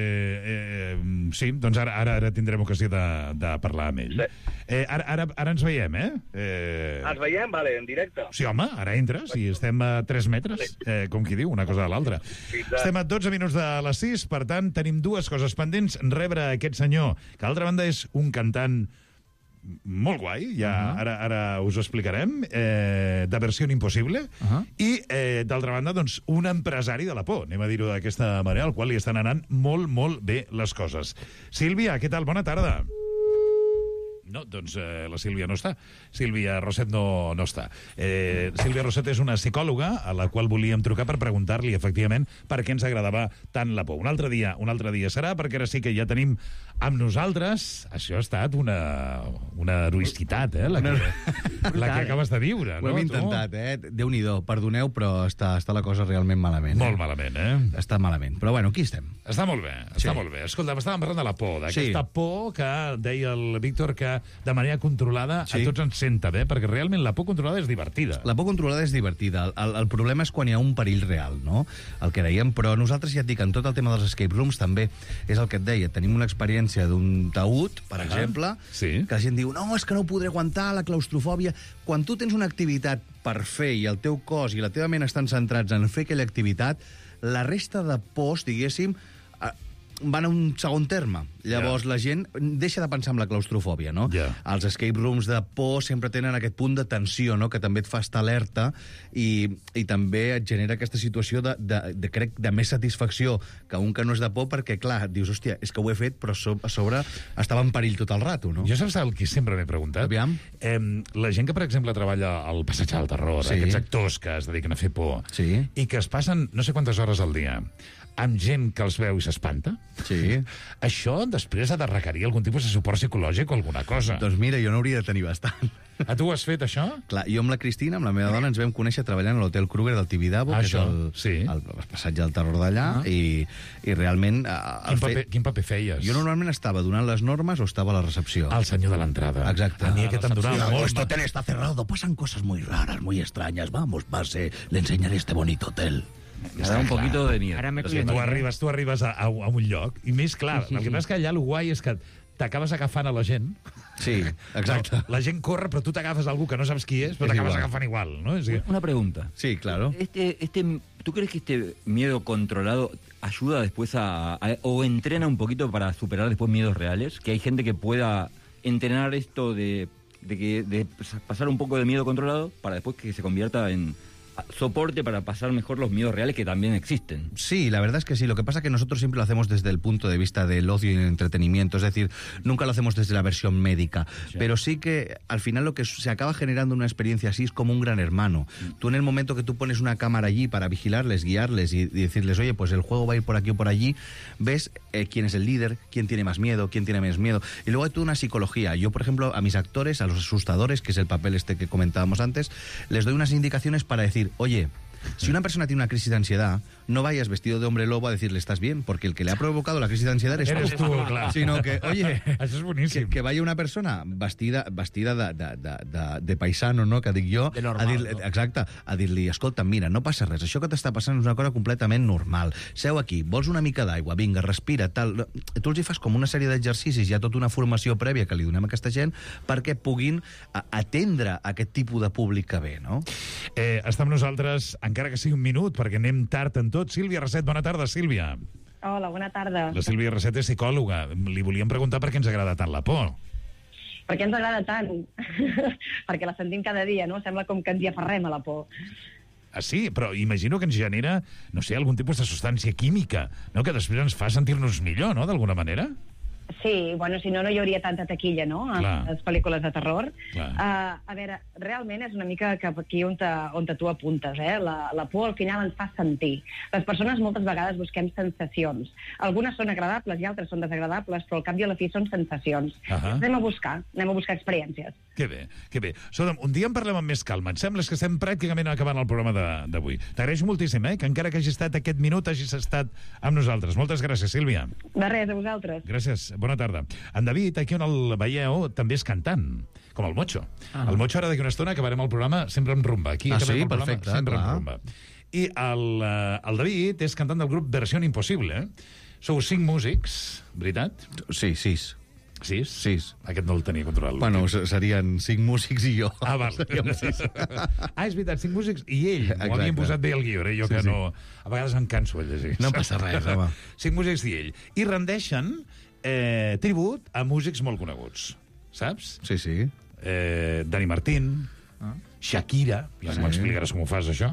[SPEAKER 7] Sí, doncs ara tindrem ocasió de parlar amb ell. Ara ens veiem,
[SPEAKER 14] Ens veiem? Vale, en directe.
[SPEAKER 7] Sí, home, ara entres i estem a 3 metres, com qui diu, una cosa de l'altra. Estem a 12 minuts de les 6, per tant, tenim dues coses pendents. Rebre aquest senyor, que d'altra banda és un cantant molt guai, ara us ho explicarem, de Versió Impossible, i d'altra banda, doncs, un empresari de la por, anem a dir-ho d'aquesta manera, al qual li estan anant molt, molt bé les coses. Sílvia, què tal? Bona tarda. No, doncs la Sílvia no està. Sílvia Roset no està. Sílvia Roset és una psicòloga a la qual volíem trucar per preguntar-li, efectivament, per què ens agradava tant la por. Un altre dia serà, perquè ara sí que ja tenim amb nosaltres... Això ha estat una heroïcitat, la que acabes de viure.
[SPEAKER 15] Ho hem intentat, Déu-n'hi-do. Perdoneu, però està la cosa realment malament.
[SPEAKER 7] Molt malament,
[SPEAKER 15] Està malament. Però bueno, aquí estem.
[SPEAKER 7] Està molt bé, està molt bé. Escolta, estàvem parlant de la por, d'aquesta por que deia el Víctor que de manera controlada a tots ens senta bé, perquè realment la por controlada és divertida.
[SPEAKER 15] La por controlada és divertida. El problema és quan hi ha un perill real, no? El que dèiem, però nosaltres ja et dic, en tot el tema dels escape rooms també és el que et deia. Tenim una experiència d'un taüt, per exemple, que la gent diu, no, és que no ho podré aguantar, la claustrofòbia. Quan tu tens una activitat per fer i el teu cos i la teva ment estan centrats en fer aquella activitat, la resta de pors, diguéssim, van a un segon terme. Llavors la gent deixa de pensar en la claustrofòbia, no? Els escape rooms de por sempre tenen aquest punt de tensió, no?, que també et fa estar alerta i també et genera aquesta situació crec, de més satisfacció que un que no és de por, perquè, clar, dius, hòstia, és que ho he fet, però a sobre estava en perill tot el rato, no?
[SPEAKER 7] Jo saps el que sempre m'he preguntat?
[SPEAKER 15] Aviam.
[SPEAKER 7] La gent que, per exemple, treballa al Passeig del Terror, aquests actors que es dediquen a fer por, i que es passen no sé quantes hores al dia amb gent que els veu i s'espanta, això després ha de requerir algun tipus de suport psicològic o alguna cosa.
[SPEAKER 15] Doncs mira, jo n'hauria de tenir bastant.
[SPEAKER 7] A tu ho has fet, això?
[SPEAKER 15] Clar, jo amb la Cristina, amb la meva dona, ens vam conèixer treballant a l'Hotel Kruger del Tibidabo, que és el passatge del terror d'allà, i realment...
[SPEAKER 7] Quin paper feies?
[SPEAKER 15] Jo normalment estava donant les normes o estava a la recepció.
[SPEAKER 7] El senyor de l'entrada.
[SPEAKER 15] Exacte.
[SPEAKER 7] A mi aquest em donava molt.
[SPEAKER 15] Este hotel está cerrado, pasan cosas muy raras, muy extrañas. Vamos, pase, le enseñaré este bonito hotel.
[SPEAKER 9] Me da un poquito de miedo.
[SPEAKER 7] Tu arribes a un lloc, i més clar, el que passa és que allà el guai és que t'acabes agafant a la gent.
[SPEAKER 15] Sí, exacte.
[SPEAKER 7] La gent corre, però tu t'agafes a algú que no saps qui és, però t'acabes agafant igual, ¿no?
[SPEAKER 9] Una pregunta.
[SPEAKER 15] Sí, claro.
[SPEAKER 9] ¿Tú crees que este miedo controlado ayuda después o entrena un poquito para superar después miedos reales? Que hay gente que pueda entrenar esto de pasar un poco de miedo controlado para después que se convierta en soporte para pasar mejor los miedos reales que también existen.
[SPEAKER 15] Sí, la verdad es que sí. Lo que pasa es que nosotros siempre lo hacemos desde el punto de vista del ocio y el entretenimiento. Es decir, nunca lo hacemos desde la versión médica. Sí. Pero sí que al final lo que se acaba generando una experiencia así es como un gran hermano. Tú en el momento que tú pones una cámara allí para vigilarles, guiarles y decirles, oye, pues el juego va a ir por aquí o por allí, ves quién es el líder, quién tiene más miedo, quién tiene menos miedo. Y luego hay toda una psicología. Yo, por ejemplo, a mis actores, a los asustadores, que es el papel este que comentábamos antes, les doy unas indicaciones para decir, oye, si una persona tiene una crisis de ansiedad, no vayas vestido de hombre lobo a decirle estás bien, porque el que le ha provocado la crisis de ansiedad eres tú,
[SPEAKER 7] claro.
[SPEAKER 15] Sino que, oye,
[SPEAKER 7] això és boníssim.
[SPEAKER 15] Que vaya una persona vestida de paisano, no?, que dic jo,
[SPEAKER 11] normal,
[SPEAKER 15] a dir, exacte, a dir-li, escolta, mira, no passa res, això que t'està passant és una cosa completament normal. Seu aquí, vols una mica d'aigua, vinga, respira, tal. Tu els hi fas com una sèrie d'exercicis, hi ha tota una formació prèvia que li donem a aquesta gent perquè puguin atendre aquest tipus de públic que ve, no?
[SPEAKER 7] Està amb nosaltres, encara que sigui un minut, perquè anem tard en tot. Sílvia Rasset, bona tarda, Sílvia.
[SPEAKER 16] Hola, bona tarda.
[SPEAKER 7] La Sílvia Rasset és psicòloga. Li volíem preguntar per què ens agrada tant la por.
[SPEAKER 16] Per què ens agrada tant? Perquè la sentim cada dia, no? Sembla com que ens hi aferrem a la por.
[SPEAKER 7] Ah, sí? Però imagino que ens genera, no sé, algun tipus de substància química, no?, que després ens fa sentir-nos millor, no?, d'alguna manera?
[SPEAKER 16] Sí, bueno, si no, no hi hauria tanta taquilla, no?, a les pel·lícules de terror. A veure, realment és una mica cap aquí on tu apuntes, eh? La por al final ens fa sentir. Les persones moltes vegades busquem sensacions. Algunes són agradables i altres són desagradables, però al cap i a la fi són sensacions. Anem a buscar experiències.
[SPEAKER 7] Que bé, que bé. Escolta'm, un dia en parlem amb més calma. Em sembla que estem pràcticament acabant el programa d'avui. T'agraeixo moltíssim, que encara que hagi estat aquest minut hagis estat amb nosaltres. Moltes gràcies, Sílvia.
[SPEAKER 16] De res, a vosaltres.
[SPEAKER 7] Gràcies. Bona tarda. En David, aquí on el veieu, també és cantant, com el Mocho. El Mocho, ara d'aquí una estona, acabarem el programa sempre amb rumba. Aquí
[SPEAKER 15] sí? Perfecte,
[SPEAKER 7] sempre amb rumba. I el David és cantant del grup Versión Impossible. Sou 5 músics, veritat?
[SPEAKER 15] Sí, 6.
[SPEAKER 7] 6?
[SPEAKER 15] 6.
[SPEAKER 7] Aquest no el tenia controlat.
[SPEAKER 15] Bueno, serien 5 músics i jo.
[SPEAKER 7] Ah, val. És veritat, 5 músics i ell. M'ho havien posat bé el guió, jo que no... A vegades em canso de llegir.
[SPEAKER 15] No passa res, home.
[SPEAKER 7] 5 músics i ell. I rendeixen tribut a músics molt coneguts, saps?
[SPEAKER 15] Sí, sí.
[SPEAKER 7] Dani Martín, Shakira, ja m'explicaràs com ho fas, això.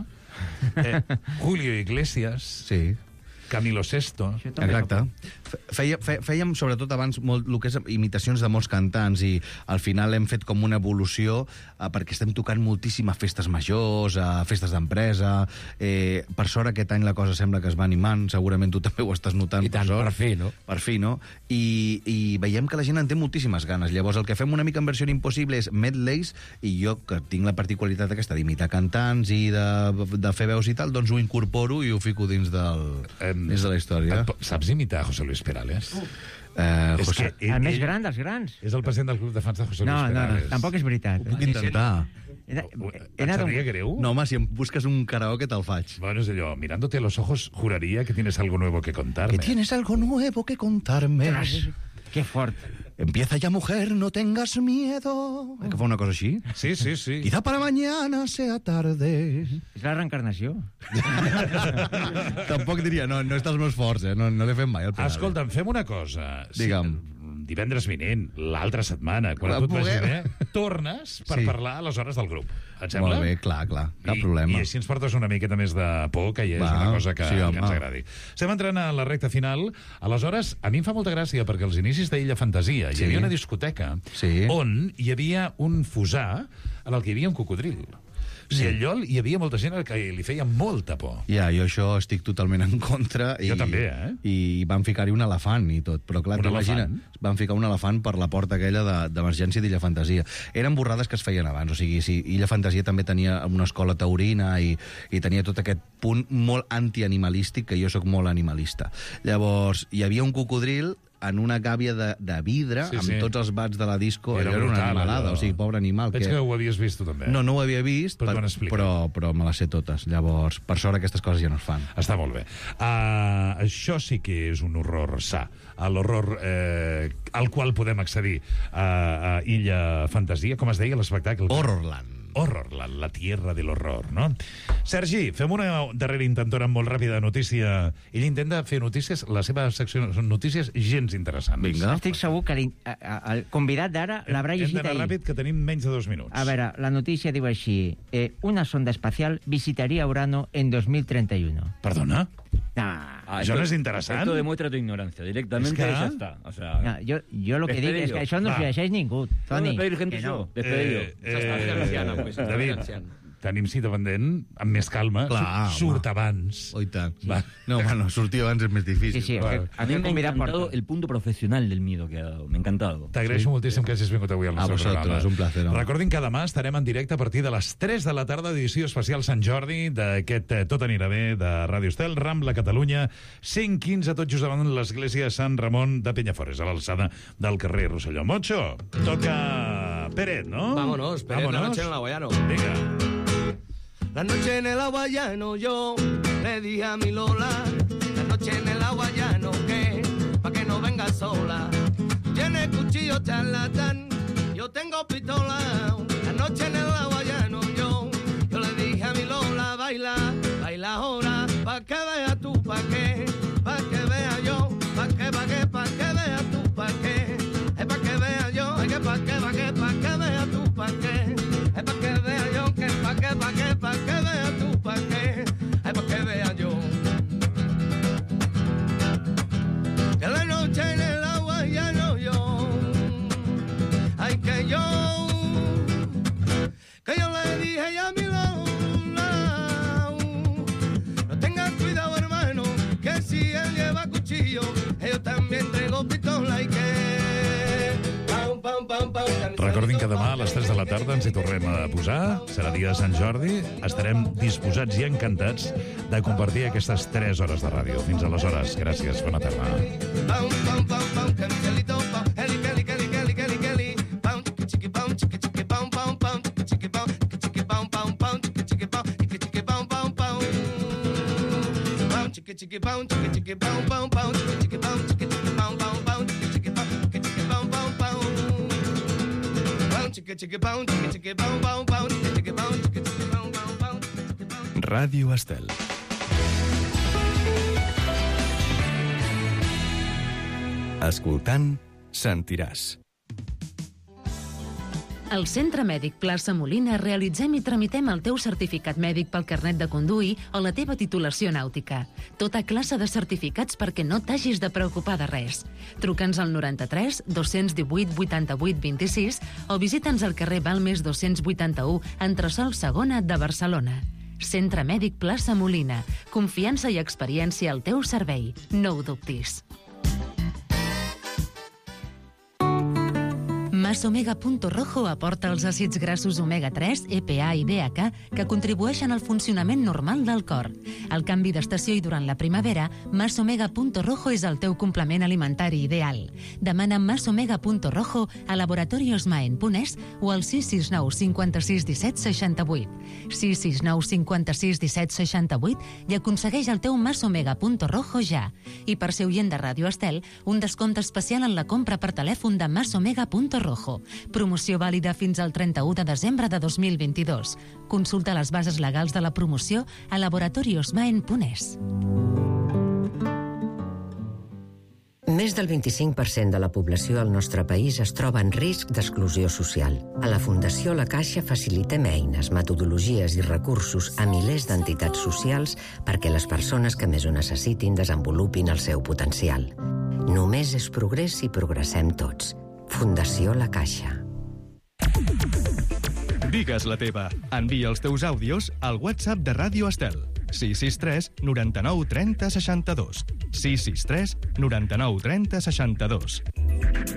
[SPEAKER 7] Julio Iglesias.
[SPEAKER 15] Sí.
[SPEAKER 7] Camilo Sesto.
[SPEAKER 15] Exacte. Fèiem, sobretot abans, molt el que és imitacions de molts cantants i al final hem fet com una evolució perquè estem tocant moltíssim a festes majors, a festes d'empresa. Per sort aquest any la cosa sembla que es va animant, segurament tu també ho estàs notant.
[SPEAKER 11] I tant, per fi, no?
[SPEAKER 15] Per fi, no? I veiem que la gent en té moltíssimes ganes. Llavors el que fem una mica en versió impossible és medleys, i jo, que tinc la particularitat aquesta d'imitar cantants i de fer veus i tal, doncs ho incorporo i ho fico dins de la història.
[SPEAKER 7] Saps imitar José Luis Perales?
[SPEAKER 8] El més gran dels grans.
[SPEAKER 7] És el president del club de fans de José Luis Perales.
[SPEAKER 8] No, tampoc és veritat.
[SPEAKER 15] Ho puc intentar.
[SPEAKER 7] Et sabria greu?
[SPEAKER 15] No, home, si em busques un karaoke te'l faig.
[SPEAKER 7] Bueno, és allò, mirándote a los ojos, juraría que tienes algo nuevo que contarme.
[SPEAKER 15] Que tienes algo nuevo que contarme.
[SPEAKER 8] Que fort.
[SPEAKER 15] Empieza ya, mujer, no tengas miedo. Que fa una cosa així?
[SPEAKER 7] Sí, sí, sí.
[SPEAKER 15] Quizá para mañana sea tarde.
[SPEAKER 8] És la reencarnació.
[SPEAKER 15] Tampoc diria, no és dels meus forts, no l'he fet mai.
[SPEAKER 7] Escolta'm, fem una cosa.
[SPEAKER 15] Digue'm.
[SPEAKER 7] Divendres vinent, l'altra setmana, quan tu et vagi bé, tornes per parlar aleshores del grup. Et sembla?
[SPEAKER 15] Molt bé, clar, cap problema.
[SPEAKER 7] I així ens portes una miqueta més de por, que és una cosa que ens agradi. Estem entrant a la recta final. Aleshores, a mi em fa molta gràcia, perquè als inicis d'Illa Fantasia hi havia una discoteca on hi havia un fusar en el que hi havia un cocodril. I allò hi havia molta gent que li feia molta por.
[SPEAKER 15] Ja, jo això estic totalment en contra.
[SPEAKER 7] Jo també,
[SPEAKER 15] I van ficar-hi un elefant i tot. Però clar, t'imagines, van ficar un elefant per la porta aquella d'emergència d'Illa Fantasia. Eren borrades que es feien abans. O sigui, Illa Fantasia també tenia una escola taurina i tenia tot aquest punt molt antianimalístic, que jo sóc molt animalista. Llavors, hi havia un cocodril en una gàbia de vidre, amb tots els bats de la disco. Era una animalada, o sigui, pobre animal.
[SPEAKER 7] Veig que ho havies vist tu també.
[SPEAKER 15] No ho havia vist, però me les sé totes. Llavors, per sort, aquestes coses ja no es fan.
[SPEAKER 7] Està molt bé. Això sí que és un horror sa. L'horror al qual podem accedir a Illa Fantasia. Com es deia l'espectacle?
[SPEAKER 15] Horrorland.
[SPEAKER 7] Horrorland, la tierra de l'horror, no? Sergi, fem una darrera intentona molt ràpida de notícia. Ell intenta fer notícies, la seva secció són notícies gens interessants.
[SPEAKER 15] Vinga.
[SPEAKER 8] Estic segur que el convidat d'ara l'haurà llegit ahir.
[SPEAKER 7] Hem d'anar ràpid, que tenim menys de 2 minuts.
[SPEAKER 8] A veure, la notícia diu així. Una sonda espacial visitaria Urano en 2031.
[SPEAKER 7] Perdona?
[SPEAKER 9] Això
[SPEAKER 7] no és interessant?
[SPEAKER 9] Esto demuestra tu ignorancia. Directamente ya está. O sea,
[SPEAKER 8] yo lo que digo es que això no s'ho llegeix ningú. Toni,
[SPEAKER 9] despedir gente
[SPEAKER 8] que no.
[SPEAKER 7] David, tenim cita pendent, amb més calma.
[SPEAKER 15] Clar,
[SPEAKER 7] surt abans.
[SPEAKER 15] Oh, i tant. No, bueno, sortir abans és més difícil.
[SPEAKER 8] Sí,
[SPEAKER 9] a mí me ha encantado el punto profesional del miedo que ha dado. Me ha encantado.
[SPEAKER 7] T'agraeixo moltíssim que hagis vingut avui al nostre programa.
[SPEAKER 15] És un placer.
[SPEAKER 7] Recordin que demà estarem en directe a partir de les 3 de la tarda, edició especial Sant Jordi d'aquest Tot anirà bé de Ràdio Estel, Rambla, Catalunya, 115, tot just davant l'església Sant Ramon de Penyafort, a l'alçada del carrer Rosselló. Mocho, toca Peret, ¿no?
[SPEAKER 11] Vámonos, Peret, la noche en el Aguayano.
[SPEAKER 7] Venga.
[SPEAKER 11] La noche en el Aguayano yo le dije a mi Lola, la noche en el Aguayano que pa' que no venga sola. Tiene cuchillo charlatán, yo tengo pistola. La noche en el Aguayano yo le dije a mi Lola, baila ahora, pa' que veas tú, pa' que vea yo, pa' que veas tú, pa' que vea yo, es que pa' que vea tú, pa' que vea yo, que pa' que vea tú, pa' que vea yo. Que la noche en el agua ya no yo, ay que yo le dije ya a mi Lola, no tengas cuidado hermano, que si él lleva cuchillo, yo también traigo pistola y que...
[SPEAKER 7] Recordin que demà a les 3 de la tarda ens hi tornem a posar. Serà dia de Sant Jordi. Estarem disposats i encantats de compartir aquestes 3 hores de ràdio. Fins aleshores. Gràcies. Bona tarda.
[SPEAKER 1] Ràdio Estel. Escoltant, sentiràs.
[SPEAKER 6] Al Centre Mèdic Plaça Molina realitzem i tramitem el teu certificat mèdic pel carnet de conduir o la teva titulació nàutica. Tota classe de certificats perquè no t'hagis de preocupar de res. Truca'ns al 93 218 88 26 o visita'ns al carrer Balmes 281, entresòl segona de Barcelona. Centre Mèdic Plaça Molina. Confiança i experiència al teu servei. No ho dubtis. Masomega.rojo aporta els àcids grassos omega-3, EPA i DHA que contribueixen al funcionament normal del cor. Al canvi d'estació i durant la primavera, Masomega.rojo és el teu complement alimentari ideal. Demana Masomega.rojo a laboratoriosmaen.es o al 669 56 17 68. 669 56 17 68 i aconsegueix el teu Masomega.rojo ja. I per ser oient de Ràdio Estel, un descompte especial en la compra per telèfon de Masomega.rojo. Promoció vàlida fins al 31 de desembre de 2022. Consulta les bases legals de la promoció a laboratoriosmaen.es.
[SPEAKER 17] Més del 25% de la població al nostre país es troba en risc d'exclusió social. A la Fundació La Caixa facilitem eines, metodologies i recursos a milers d'entitats socials perquè les persones que més ho necessitin desenvolupin el seu potencial. Només és progrés si progressem tots. Fundació La Caixa.
[SPEAKER 1] Digues la teva. Envia els teus àudios al WhatsApp de Ràdio Estel. 663 99 30 62. 663 99 30 62.